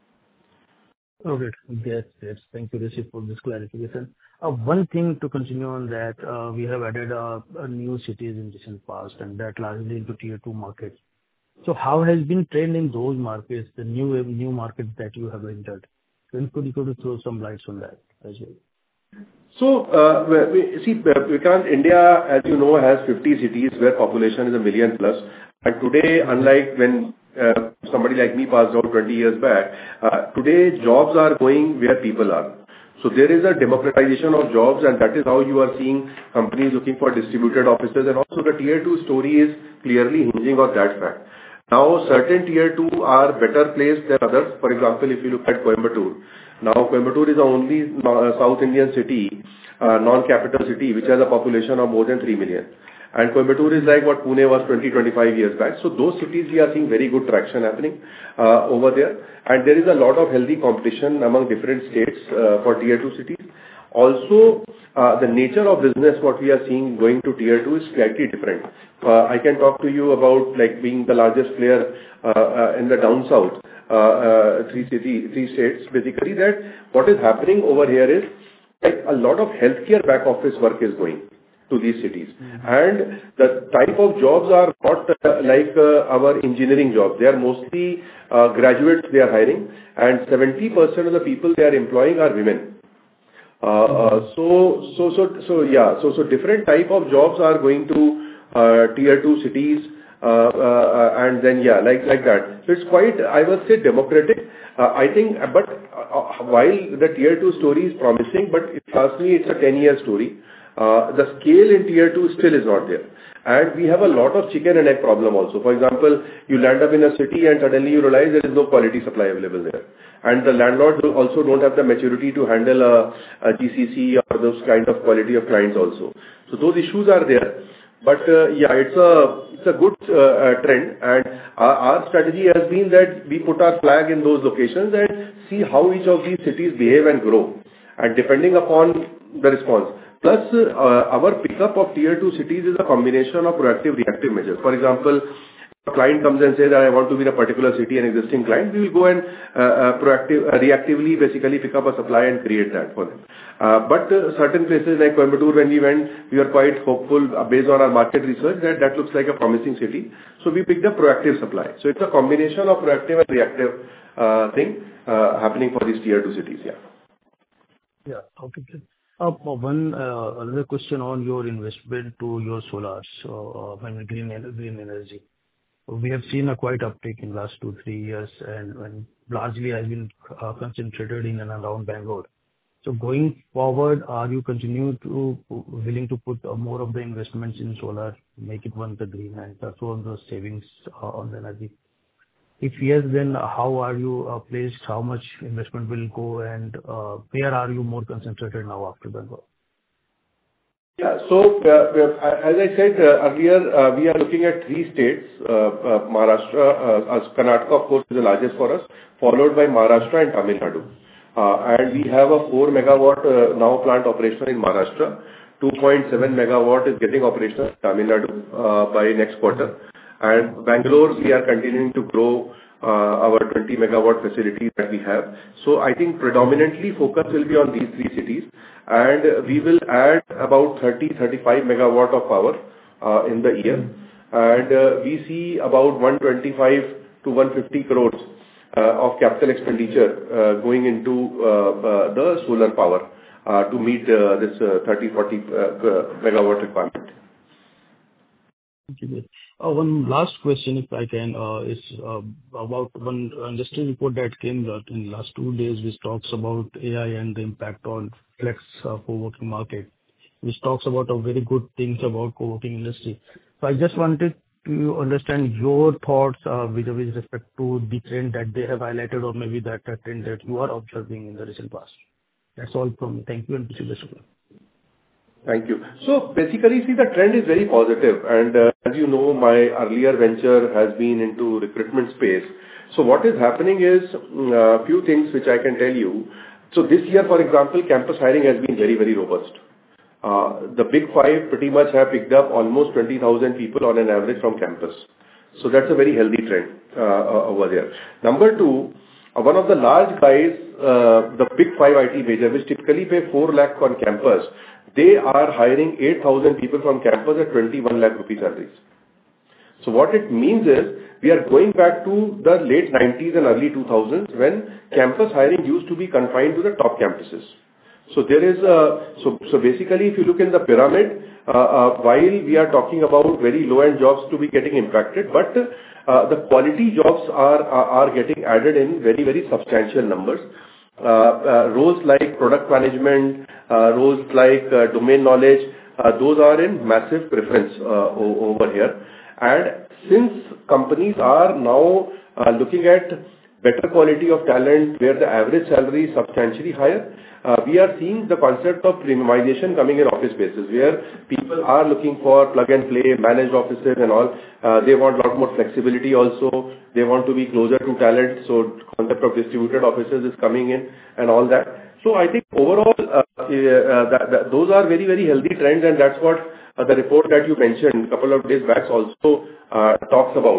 Okay. Yes, yes. Thank you, Rishi, for this clarification. Uh, One thing to continue on that, uh, we have added uh, a new cities in recent past, and that largely into tier two markets. So how has been trend in those markets, the new new markets that you have entered? Could you could you throw some lights on that as well? So, uh, we, see, Vikrant, India, as you know, has fifty cities where population is a million plus. And today, unlike when uh, somebody like me passed out twenty years back, uh, today jobs are going where people are. So there is a democratization of jobs, and that is how you are seeing companies looking for distributed offices. And also the tier two story is clearly hinging on that fact. Now, certain tier two are better placed than others. For example, if you look at Coimbatore. Now, Coimbatore is the only South Indian city, uh, non-capital city, which has a population of more than three million. And Coimbatore is like what Pune was twenty, twenty-five years back. So those cities, we are seeing very good traction happening uh, over there. And there is a lot of healthy competition among different states uh, for tier two cities. Also, uh, the nature of business, what we are seeing going to tier two is slightly different. Uh, I can talk to you about like being the largest player uh, uh, in the down south, uh, uh, three city, three states, basically that what is happening over here is like a lot of healthcare back office work is going. to these cities. And the type of jobs are not uh, like uh, our engineering jobs. They are mostly uh, graduates they are hiring, and seventy percent of the people they are employing are women. Uh, uh, so, so, so, so, yeah, so, so different type of jobs are going to uh, tier two cities, uh, uh, and then, yeah, like, like that. So it's quite, I would say, democratic. Uh, I think, but uh, while the tier two story is promising, but if you ask me, it's a ten-year story. Uh, the scale in tier two still is not there. And we have a lot of chicken and egg problem also. For example, you land up in a city and suddenly you realize there is no quality supply available there. And the landlords also don't have the maturity to handle a, a G C C or those kind of quality of clients also. So those issues are there. But uh, yeah, it's a it's a good uh, uh, trend, and our, our strategy has been that we put our flag in those locations and see how each of these cities behave and grow, and depending upon the response. Plus, uh, our pickup of tier two cities is a combination of proactive reactive measures. For example, a client comes and says that I want to be in a particular city, an existing client, we will go and uh, uh, proactive, uh, reactively basically pick up a supply and create that for them. Uh, but uh, certain places like Coimbatore, when we went, we were quite hopeful uh, based on our market research that that looks like a promising city. So we picked up proactive supply. So it's a combination of proactive and reactive uh, thing uh, happening for these tier two cities. Yeah. Yeah. Okay. Uh, One uh, another question on your investment to your solars, uh, I mean, green en- green energy. We have seen a quite uptick in last two, three years, and and largely has been uh, concentrated in and around Bangalore. So going forward, are you continue to willing to put uh, more of the investments in solar, make it one of the green and also on the savings uh, on the energy? If yes, then how are you uh, placed? How much investment will go, and uh, where are you more concentrated now after Bangalore? Yeah. So, uh, uh, as I said uh, earlier, uh, we are looking at three states. Uh, uh, Maharashtra, uh, as Karnataka, of course, is the largest for us, followed by Maharashtra and Tamil Nadu. Uh, and we have a four megawatt uh, now plant operational in Maharashtra. two point seven megawatt is getting operational in Tamil Nadu uh, by next quarter. And Bangalore, we are continuing to grow uh, our twenty megawatt facility that we have. So I think predominantly focus will be on these three cities, and we will add about thirty to thirty-five megawatt of power uh, in the year. And uh, we see about one twenty-five to one fifty crores uh, of capital expenditure uh, going into uh, uh, the solar power uh, to meet uh, this uh, thirty to forty uh, megawatt requirement. Okay. Uh, One last question, if I can, uh, is uh, about one industry report that came out in last two days, which talks about A I and the impact on flex uh, co-working market, which talks about a very good things about co-working industry. So I just wanted to understand your thoughts uh, with with respect to the trend that they have highlighted, or maybe that uh, trend that you are observing in the recent past. That's all from me. Thank you, and wish you best of luck. Thank you. So basically, see, the trend is very positive, and uh, as you know, my earlier venture has been into recruitment space. So what is happening is a uh, few things which I can tell you. So this year, for example, campus hiring has been very, very robust. Uh, the big five pretty much have picked up almost twenty thousand people on an average from campus. So that's a very healthy trend uh, over there. Number two, uh, one of the large guys, uh, the big five I T major, which typically pay four lakh on campus, they are hiring eight thousand people from campus at twenty-one lakh rupee salaries. So what it means is, we are going back to the late nineties and early two thousands when campus hiring used to be confined to the top campuses. So there is a, so, so basically if you look in the pyramid, uh, uh, while we are talking about very low end jobs to be getting impacted, but uh, the quality jobs are, are, are getting added in very, very substantial numbers. Uh, uh, roles like product management, uh, roles like uh, domain knowledge, uh, those are in massive preference uh, o- over here. And since companies are now uh, looking at better quality of talent where the average salary is substantially higher, uh, we are seeing the concept of premiumization coming in office spaces where people are looking for plug and play, managed offices and all. Uh, they want a lot more flexibility also. They want to be closer to talent. So concept of distributed offices is coming in and all that. So I think overall, uh, uh, that, that, those are very, very healthy trends, and that's what uh, the report that you mentioned a couple of days back also uh, talks about.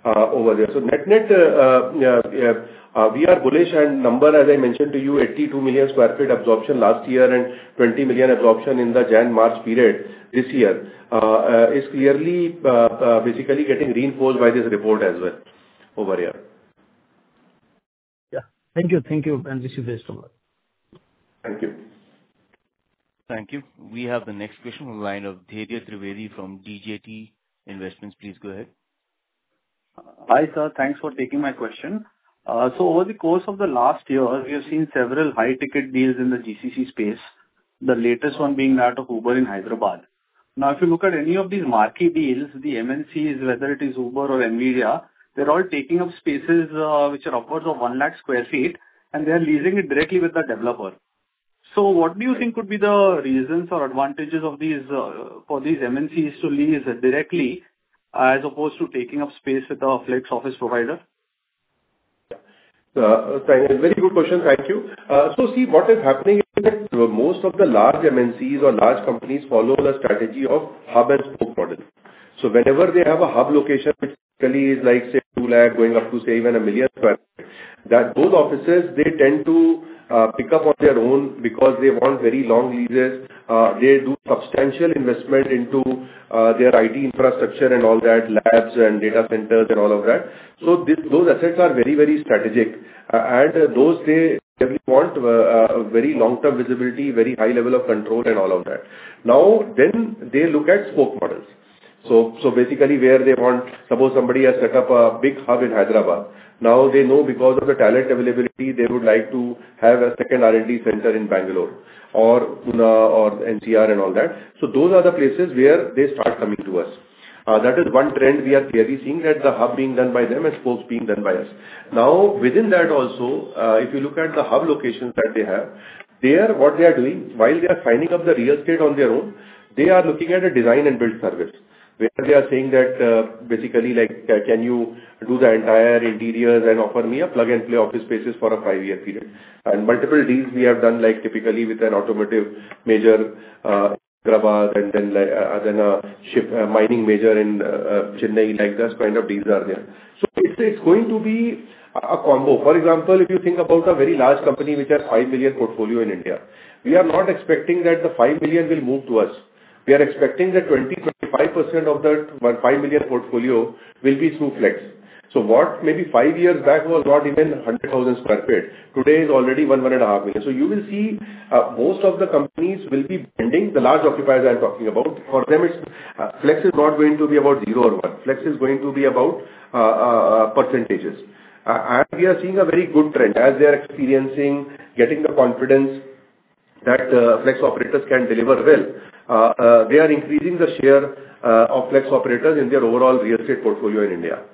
uh, over there. So net-net, uh, uh, uh, we are bullish, and number, as I mentioned to you, eighty-two million sq ft absorption last year and twenty million absorption in the Jan-March period this year, uh, uh, is clearly uh, uh, basically getting reinforced by this report as well over here. Yeah. Thank you. Thank you, and wish you best of luck. Thank you. Thank you. We have the next question from the line of Dhairya Trivedi from D J T Investments. Please go ahead. Hi, sir. Thanks for taking my question. Uh, So over the course of the last year, we have seen several high-ticket deals in the G C C space, the latest one being that of Uber in Hyderabad. Now, if you look at any of these marquee deals, the M N Cs, whether it is Uber or Nvidia, they're all taking up spaces uh, which are upwards of one lakh square feet, and they are leasing it directly with the developer. So what do you think could be the reasons or advantages of these uh, for these M N Cs to lease directly as opposed to taking up space with a flex office provider? Uh, Very good question. Thank you. Uh, So see, what is happening is that most of the large M N Cs or large companies follow the strategy of hub and spoke model. So whenever they have a hub location, which typically is like, say, two lakh, going up to, say, even a million square feet, that those offices, they tend to uh, pick up on their own because they want very long leases. Uh, They do substantial investment into uh, their I T infrastructure and all that, labs and data centers and all of that. So this, those assets are very, very strategic, uh, and uh, those they really want uh, uh, very long-term visibility, very high level of control and all of that. Now, then they look at spoke models. So, so basically where they want, suppose somebody has set up a big hub in Hyderabad. Now they know because of the talent availability, they would like to have a second R and D center in Bangalore or Pune or N C R and all that. So those are the places where they start coming to us. Uh, that is one trend we are clearly seeing, that the hub being done by them and spokes being done by us. Now, within that also, uh, if you look at the hub locations that they have, there what they are doing, while they are signing up the real estate on their own, they are looking at a design and build service, where they are saying that uh, basically like, uh, can you do the entire interiors and offer me a plug and play office spaces for a five-year period. And multiple deals we have done, like typically with an automotive major uh, Hyderabad, and then like, uh, then a ship uh, mining major in uh, uh, Chennai, like that kind of deals are there. So it's, it's going to be a, a combo. For example, if you think about a very large company which has five million portfolio in India, we are not expecting that the five million will move to us. We are expecting that twenty to twenty-five percent of that five million portfolio will be through flex. So what maybe five years back was not even one hundred thousand square feet, today is already one, one and a half million. So you will see uh, most of the companies will be bending, the large occupiers I am talking about. For them, it's, uh, flex is not going to be about zero or one. Flex is going to be about uh, uh, percentages. Uh, and we are seeing a very good trend as they are experiencing, getting the confidence that uh, flex operators can deliver well. Uh, uh, they are increasing the share uh, of flex operators in their overall real estate portfolio in India.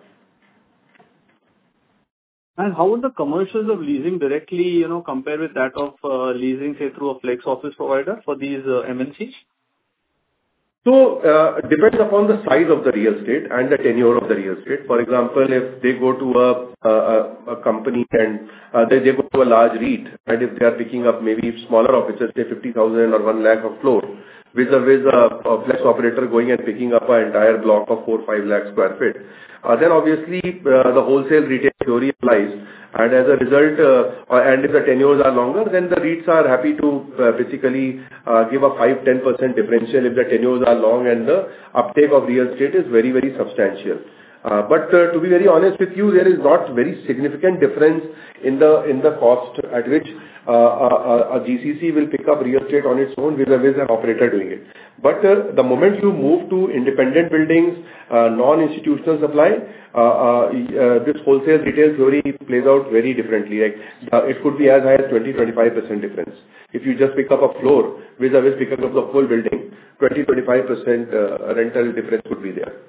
And how would the commercials of leasing directly, you know, compare with that of uh, leasing, say, through a flex office provider for these uh, M N Cs? So, uh, depends upon the size of the real estate and the tenure of the real estate. For example, if they go to a, a, a company and uh, they, they go to a large REIT, and if they are picking up maybe smaller offices, say fifty thousand or one lakh of floor, vis-a-vis a, a flex operator going and picking up an entire block of four, five lakh square feet, uh, then obviously uh, the wholesale retail theory applies. And as a result, uh, and if the tenures are longer, then the REITs are happy to uh, basically uh, give a five to ten percent differential if the tenures are long and the uptake of real estate is very, very substantial. Uh, but uh, to be very honest with you, there is not very significant difference in the in the cost at which uh, a, a G C C will pick up real estate on its own vis-a-vis an operator doing it. But uh, the moment you move to independent buildings, uh, non-institutional supply, uh, uh, uh, this wholesale retail theory plays out very differently. Like uh, it could be as high as twenty to twenty-five percent difference. If you just pick up a floor vis-a-vis picking up the whole building, twenty to twenty-five percent uh, rental difference could be there.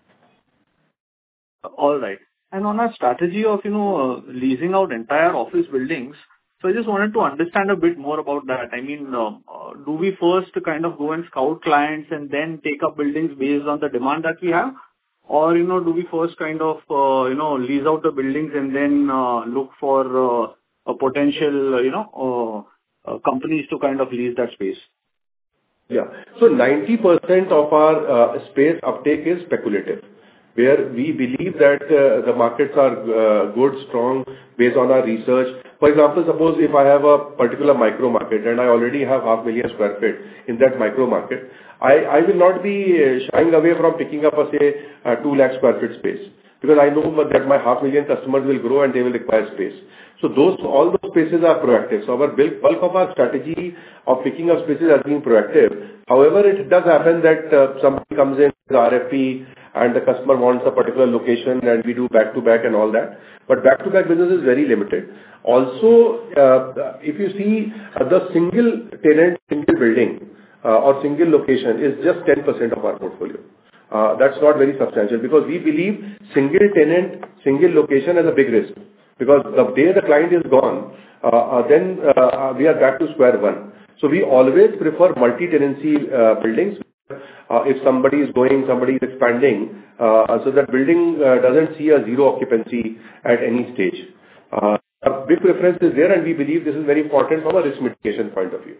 All right. And on our strategy of, you know, uh, leasing out entire office buildings, so I just wanted to understand a bit more about that. I mean, uh, uh, do we first kind of go and scout clients and then take up buildings based on the demand that we have? Or, you know, do we first kind of, uh, you know, lease out the buildings and then uh, look for uh, a potential, uh, you know, uh, uh, companies to kind of lease that space? Yeah. So ninety percent of our uh, space uptake is speculative. where we believe that uh, the markets are uh, good, strong, based on our research. For example, suppose if I have a particular micro market and I already have half million square feet in that micro market, I, I will not be shying away from picking up a, say, a two lakh square feet space, because I know that my half million customers will grow and they will require space. So those, all those spaces are proactive. So our bulk, bulk of our strategy of picking up spaces has been proactive. However, it does happen that uh, somebody comes in with R F P and the customer wants a particular location and we do back to back and all that. But back to back business is very limited. Also, uh, if you see uh, the single tenant, single building uh, or single location is just ten percent of our portfolio. Uh, that's not very substantial, because we believe single tenant, single location is a big risk. Because the day the client is gone, uh, uh, then uh, we are back to square one. So we always prefer multi-tenancy uh, buildings. Uh, if somebody is going, somebody is expanding, uh, so that building uh, doesn't see a zero occupancy at any stage. Uh, a big preference is there, and we believe this is very important from a risk mitigation point of view.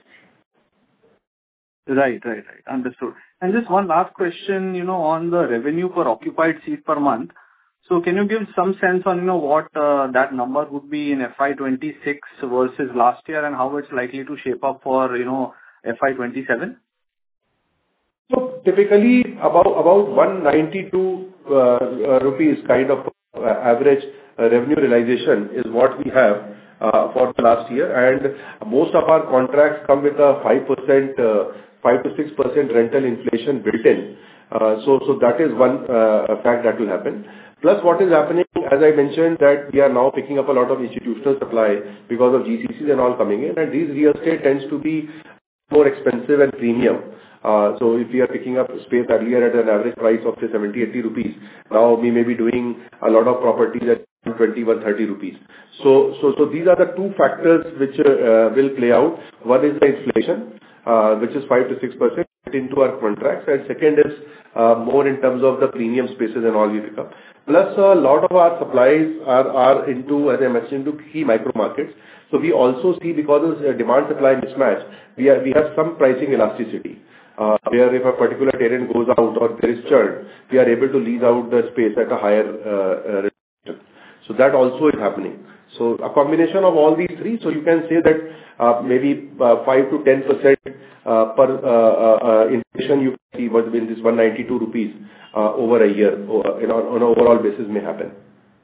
Right, right, right. Understood. And just one last question, you know, on the revenue per occupied seat per month. So can you give some sense on, you know, what uh, that number would be in F Y twenty-six versus last year, and how it's likely to shape up for, you know, F Y twenty-seven? So typically about about one ninety-two uh, uh, rupees kind of uh, average uh, revenue realization is what we have uh, for the last year, and most of our contracts come with a five percent, uh, five to six percent rental inflation built in. Uh, so so that is one uh, fact that will happen. Plus, what is happening, as I mentioned, that we are now picking up a lot of institutional supply because of G C Cs and all coming in, and these real estate tends to be more expensive and premium. Uh, so if we are picking up space earlier at an average price of say seventy, eighty rupees, now we may be doing a lot of properties at twenty, one thirty rupees. So, so, so these are the two factors which uh, will play out. One is the inflation, uh, which is five to six percent into our contracts, and second is uh, more in terms of the premium spaces and all we pick up. Plus, a lot of our supplies are, are into, as I mentioned, into key micro markets. So we also see, because of demand-supply mismatch, we are, we have some pricing elasticity. Uh, where if a particular tenant goes out or there is churn, we are able to lease out the space at a higher uh, uh, so that also is happening. So a combination of all these three, so you can say that uh, maybe uh, five to ten percent uh, per uh, uh, inflation you see was in this one ninety-two rupees uh, over a year, or, you know, on an overall basis may happen.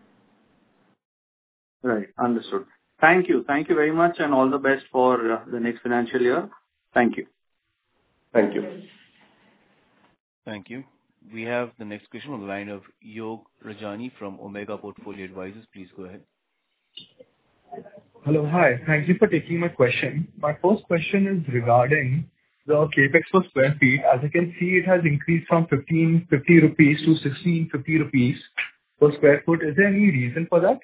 Right, understood. Thank you. Thank you very much, and all the best for uh, the next financial year. Thank you. Thank you. Thank you. We have the next question on the line of Yog Rajani from Omega Portfolio Advisors. Please go ahead. Hello. Hi. Thank you for taking my question. My first question is regarding the capex per square feet. As you can see, it has increased from fifteen fifty rupees to sixteen fifty rupees per square foot. Is there any reason for that?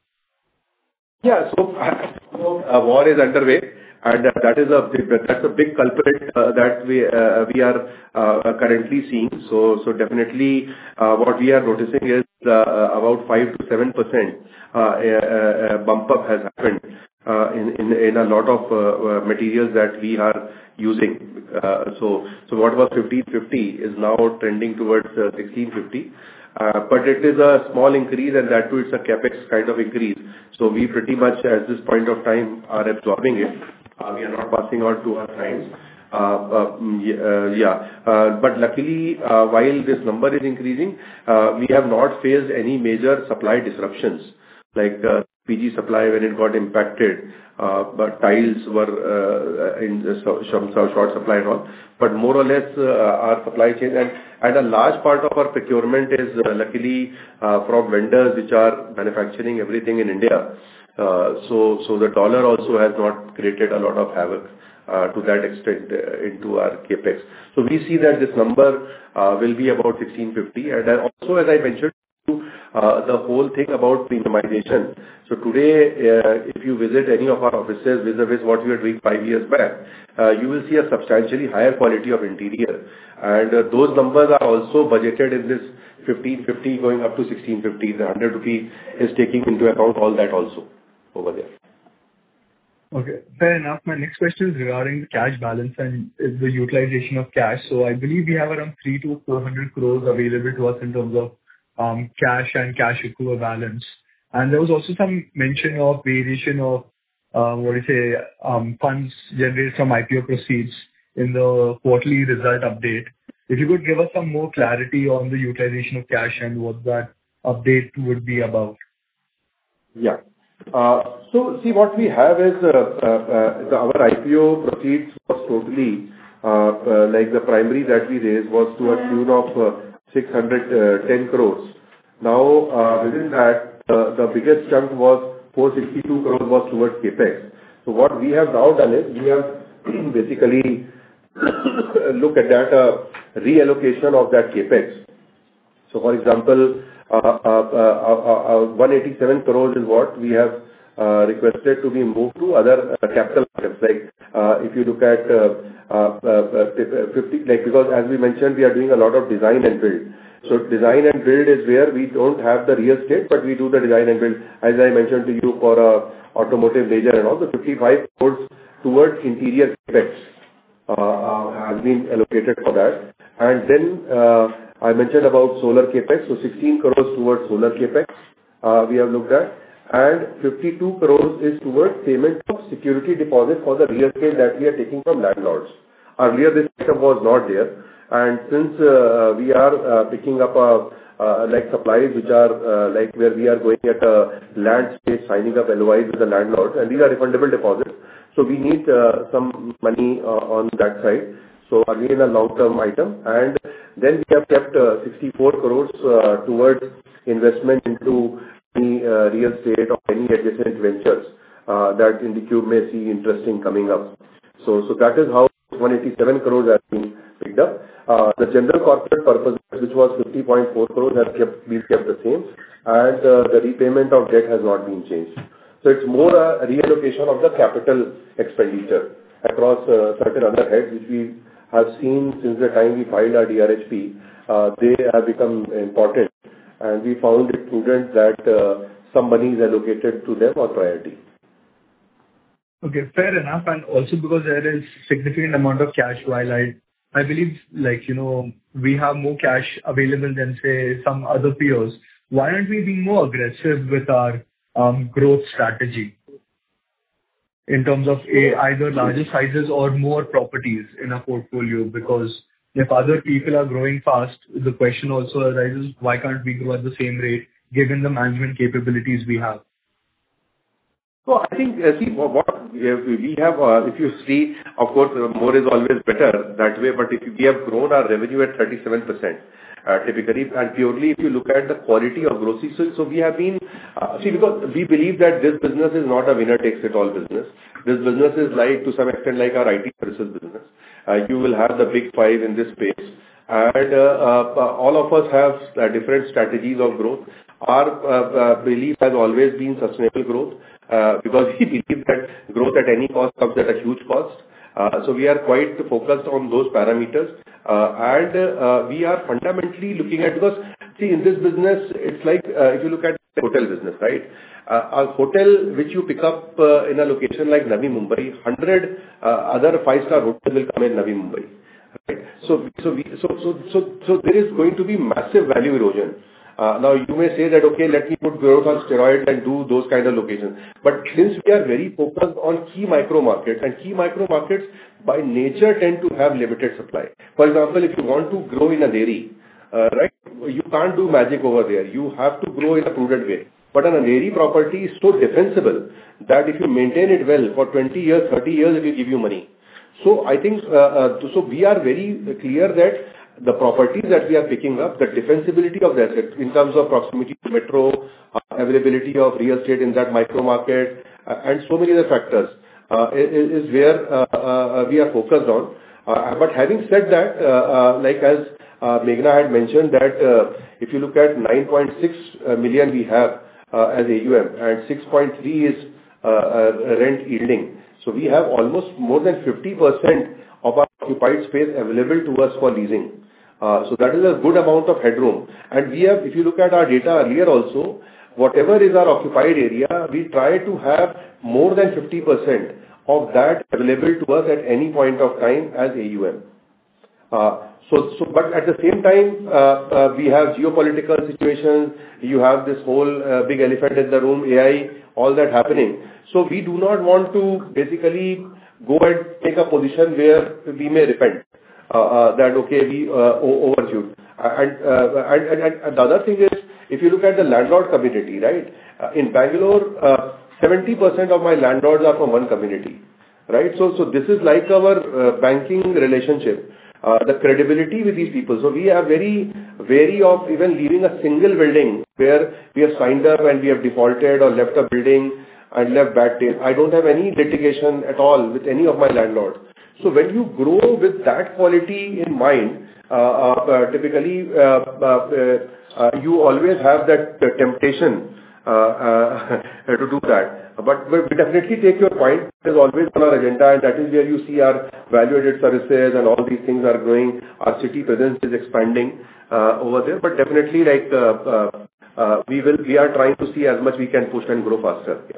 Yeah. So, uh, war is underway, and uh, that is a that's a big culprit uh, that we uh, we are uh, currently seeing. So, so definitely, uh, what we are noticing is uh, about five to seven percent uh, uh, bump up has happened uh, in in in a lot of uh, materials that we are using. Uh, so, so what was fifteen fifty is now trending towards uh, sixteen fifty. Uh, but it is a small increase, and that too, it's a capex kind of increase. So we pretty much, at this point of time, are absorbing it. Uh, we are not passing on to our clients. Uh, uh, uh, yeah, uh, but luckily, uh, while this number is increasing, uh, we have not faced any major supply disruptions, like uh, P G supply when it got impacted, uh, but tiles were uh, in some short supply and all. But more or less, uh, our supply chain and and a large part of our procurement is uh, luckily uh, from vendors which are manufacturing everything in India. Uh, so so the dollar also has not created a lot of havoc uh, to that extent uh, into our capex. So we see that this number uh, will be about sixteen fifty, and also, as I mentioned, Uh, the whole thing about premiumization. So today, uh, if you visit any of our offices vis-a-vis what we were doing five years back, uh, you will see a substantially higher quality of interior. And uh, those numbers are also budgeted in this fifteen fifty going up to sixteen fifty. The one hundred rupee is taking into account all that also over there. Okay, fair enough. My next question is regarding the cash balance and is the utilization of cash. So I believe we have around three to four hundred crores available to us in terms of um, cash and cash equivalents. And there was also some mention of variation of uh, what do you say um, funds generated from I P O proceeds in the quarterly result update. If you could give us some more clarity on the utilization of cash and what that update would be about. Yeah. Uh, So see, what we have is uh, uh, uh, the- our I P O proceeds was totally uh, uh, like the primary that we raised was to a tune of uh, six hundred ten crores. Now, uh, within that, uh, the biggest chunk was four hundred sixty-two crores was towards CapEx. So what we have now done is we have basically look at that uh, reallocation of that CapEx. So for example, uh, uh, uh, uh, uh, one hundred eighty-seven crores is what we have uh, requested to be moved to other uh, capital items. Like uh, if you look at uh, uh, uh, fifty, like because as we mentioned, we are doing a lot of design and build. So design and build is where we don't have the real estate, but we do the design and build. As I mentioned to you for uh, automotive major and all, the fifty-five crores towards interior CapEx uh, uh, has been allocated for that. And then uh, I mentioned about solar CapEx, so sixteen crores towards solar CapEx uh, we have looked at, and fifty-two crores is towards payment of security deposit for the real estate that we are taking from landlords. Earlier this item was not there, and since uh, we are uh, picking up a uh, like supplies which are uh, like where we are going at a land space, signing up L O Is with the landlords, and these are refundable deposits. So we need uh, some money uh, on that side. So again, a long-term item. And then we have kept uh, sixty-four crores uh, towards investment into any uh, real estate or any adjacent ventures uh, that IndiCube may see interesting coming up. So, so that is how one hundred eighty-seven crores has been picked up. Uh, the general corporate purpose, which was fifty point four crores, has kept, been kept the same, and uh, the repayment of debt has not been changed. So it's more a reallocation of the capital expenditure across uh, certain other heads, which we have seen since the time we filed our D R H P. Uh, they have become important, and we found it prudent that uh, some money is allocated to them on priority. Okay, fair enough. And also because there is significant amount of cash, while I, I believe, like, you know, we have more cash available than, say, some other peers. Why aren't we being more aggressive with our um, growth strategy in terms of a, either larger sizes or more properties in our portfolio? Because if other people are growing fast, the question also arises, why can't we grow at the same rate given the management capabilities we have? So I think, uh, see, what what we have, we have, uh, if you see, of course, uh, more is always better that way, but if we have grown our revenue at thirty-seven percent, uh, typically, and purely if you look at the quality of groceries, so, so we have been, uh, see, because we believe that this business is not a winner-takes-it-all business. This business is like, to some extent, like our I T services business. Uh, you will have the big five in this space, and uh, uh, all of us have uh, different strategies of growth. Our uh, uh, belief has always been sustainable growth. Uh, because we believe that growth at any cost comes at a huge cost. Uh, so we are quite focused on those parameters. Uh, and uh, we are fundamentally looking at, because see, in this business, it's like uh, if you look at the hotel business, right? Uh, a hotel which you pick up uh, in a location like Navi Mumbai, one hundred uh, other five-star hotels will come in Navi Mumbai. Right? So, so, we, so, so, so, so there is going to be massive value erosion. Uh, now you may say that, okay, let me put growth on steroids and do those kind of locations. But since we are very focused on key micro markets, and key micro markets by nature tend to have limited supply. For example, if you want to grow in a dairy, uh, right, you can't do magic over there. You have to grow in a prudent way. But an dairy property is so defensible that if you maintain it well for twenty years, thirty years, it will give you money. So I think, uh, uh, so we are very clear that the properties that we are picking up, the defensibility of the asset in terms of proximity to metro, uh, availability of real estate in that micro market, uh, and so many other factors, uh, is, is where uh, uh, we are focused on. Uh, but having said that, uh, uh, like as uh, Meghna had mentioned that uh, if you look at nine point six million we have uh, as A U M and six point three is uh, uh, rent yielding. So we have almost more than fifty percent of our occupied space available to us for leasing. Uh, so that is a good amount of headroom. And we have, if you look at our data earlier also, whatever is our occupied area, we try to have more than fifty percent of that available to us at any point of time as A U M. Uh, so, so, but at the same time, uh, uh, we have geopolitical situations. You have this whole uh, big elephant in the room, A I, all that happening. So we do not want to basically go and take a position where we may repent uh, uh, that okay, we uh, overshoot. And, uh, and, and, and the other thing is, if you look at the landlord community, right? Uh, in Bangalore, uh, seventy percent of my landlords are from one community, right? So, so this is like our uh, banking relationship. Uh, the credibility with these people. So we are very wary of even leaving a single building where we have signed up and we have defaulted or left a building and left bad taste. I don't have any litigation at all with any of my landlords. So when you grow with that quality in mind, uh, uh, uh, typically uh, uh, uh, you always have that uh, temptation uh, uh, to do that. But we definitely take your point. It is always on our agenda, and that is where you see our value-added services and all these things are growing. Our city presence is expanding uh, over there. But definitely, like uh, uh, uh, we will, we are trying to see as much we can push and grow faster. Yeah.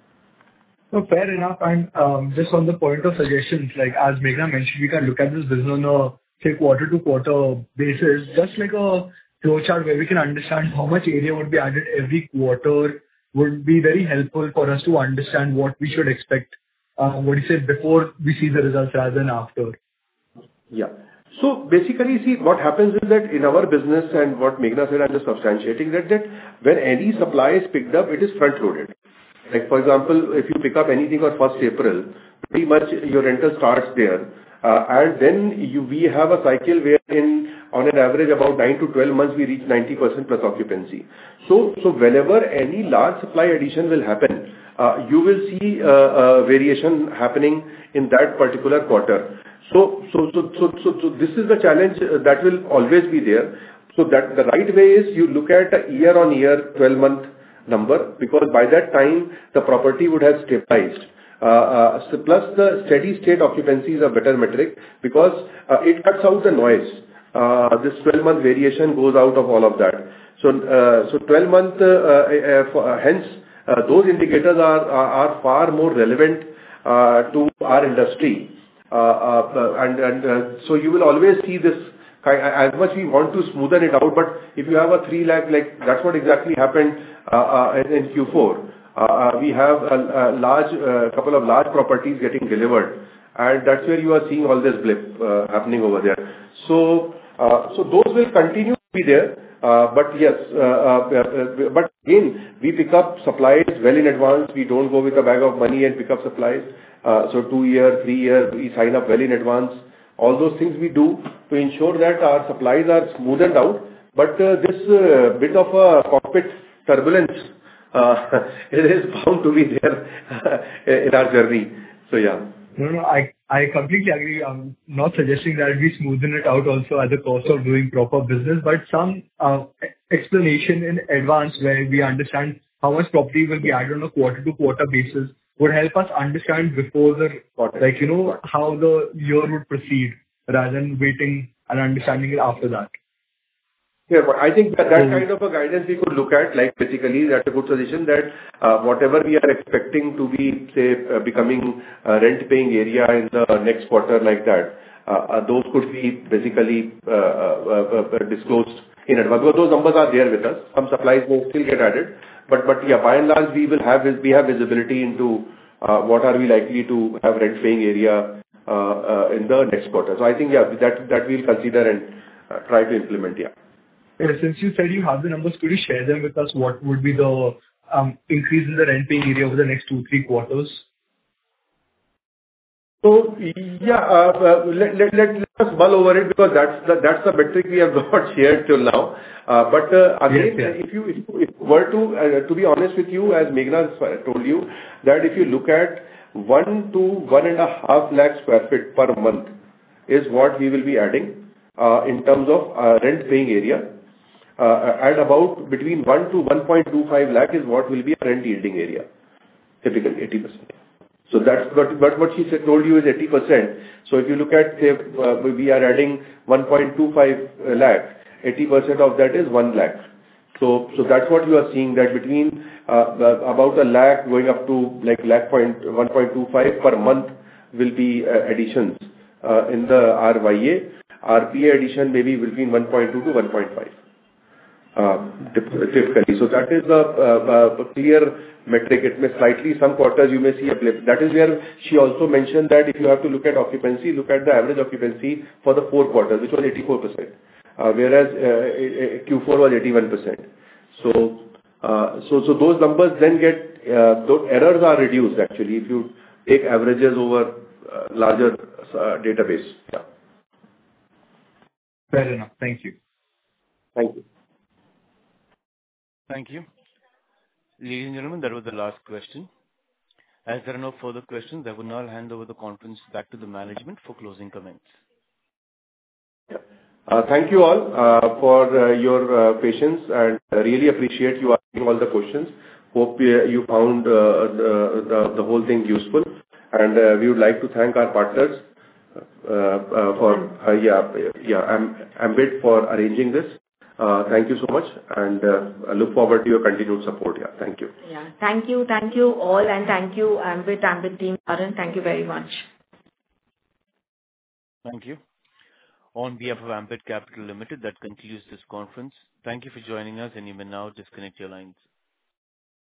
No, fair enough. And um, just on the point of suggestions, like as Meghna mentioned, we can look at this business on a say quarter to quarter basis, just like a flowchart where we can understand how much area would be added every quarter. Would be very helpful for us to understand what we should expect, uh, what you said, before we see the results rather than after. Yeah. So basically, see, what happens is that in our business, and what Meghna said, I'm just substantiating that, that when any supply is picked up, it is front-loaded. Like, for example, if you pick up anything on first April, pretty much your rental starts there. Uh, and then you, we have a cycle where in, on an average, about nine to twelve months, we reach ninety percent plus occupancy. So, so whenever any large supply addition will happen, uh, you will see uh, uh, variation happening in that particular quarter. So, so, so, so, so, so this is the challenge that will always be there. So that the right way is you look at a year-on-year twelve-month number, because by that time the property would have stabilized. Uh, uh, so plus the steady state occupancy is a better metric because uh, it cuts out the noise. Uh, this twelve-month variation goes out of all of that. So, uh, so twelve-month, uh, uh, uh, hence, uh, those indicators are, are, are far more relevant uh, to our industry. Uh, uh, and and uh, so you will always see this, as much we want to smoothen it out, but if you have a three lakh, like that's what exactly happened uh, uh, in, in Q four. Uh, uh, we have a, a large, uh, couple of large properties getting delivered, and that's where you are seeing all this blip uh, happening over there. So, uh, so those will continue to be there. Uh, but yes, uh, uh, uh, but again, we pick up supplies well in advance. We don't go with a bag of money and pick up supplies. Uh, so two year, three year, we sign up well in advance. All those things we do to ensure that our supplies are smoothened out. But uh, this uh, bit of a cockpit turbulence, uh, it is bound to be there in our journey. So yeah. No, no, I, I completely agree. I'm not suggesting that we smoothen it out also at the cost of doing proper business, but some uh, explanation in advance where we understand how much property will be added on a quarter to quarter basis would help us understand before the, like, you know, how the year would proceed rather than waiting and understanding it after that. Yeah, but I think that, that kind of a guidance we could look at, like basically that's a good suggestion that uh, whatever we are expecting to be, say, uh, becoming a rent-paying area in the next quarter like that, uh, uh, those could be basically uh, uh, uh, disclosed in advance. Because those numbers are there with us. Some supplies may still get added, but but yeah, by and large we will have we have visibility into uh, what are we likely to have rent-paying area uh, uh, in the next quarter. So I think yeah, that that we'll consider and uh, try to implement. Yeah. Yeah, since you said you have the numbers, could you share them with us? What would be the um, increase in the rent-paying area over the next two, three quarters? So, yeah, uh, uh, let, let, let, let us mull over it because that's the, that's the metric we have not shared till now. Uh, but uh, again, yes, yes. if you if you if you were to, uh, to be honest with you, as Meghna told you, that if you look at one to one and a half lakh square feet per month is what we will be adding uh, in terms of uh, rent-paying area. Uh, and about between one to one point two five lakh is what will be a rent yielding area, typically eighty percent. So that's what, but what she said, told you is eighty percent. So if you look at, say, uh, we are adding one point two five lakh, eighty percent of that is one lakh. So that's what you are seeing, that between about a lakh going up to like lakh point one point two five per month will be additions in the R Y A. R P A addition may be between one point two to one point five. Typically. So that is the clear metric. It may slightly, some quarters you may see a blip. That is where she also mentioned that if you have to look at occupancy, look at the average occupancy for the four quarters, which was eighty-four percent, uh, whereas uh, Q four was eighty-one percent. So, uh, so, so those numbers then get, uh, those errors are reduced actually if you take averages over uh, larger uh, database. Yeah. Fair enough. Thank you. Thank you. Thank you. Ladies and gentlemen, that was the last question. As there are no further questions, I will now hand over the conference back to the management for closing comments. Uh, thank you all uh, for uh, your uh, patience, and I really appreciate you asking all the questions. Hope uh, you found uh, the, the, the whole thing useful, and uh, we would like to thank our partners uh, uh, for uh, yeah yeah Am- Ambit for arranging this. Uh, thank you so much, and uh, I look forward to your continued support. Yeah, thank you. Yeah, thank you, thank you all, and thank you Ambit, Ambit team, Arun. Thank you very much. Thank you. On behalf of Ambit Capital Limited, that concludes this conference. Thank you for joining us, and you may now disconnect your lines.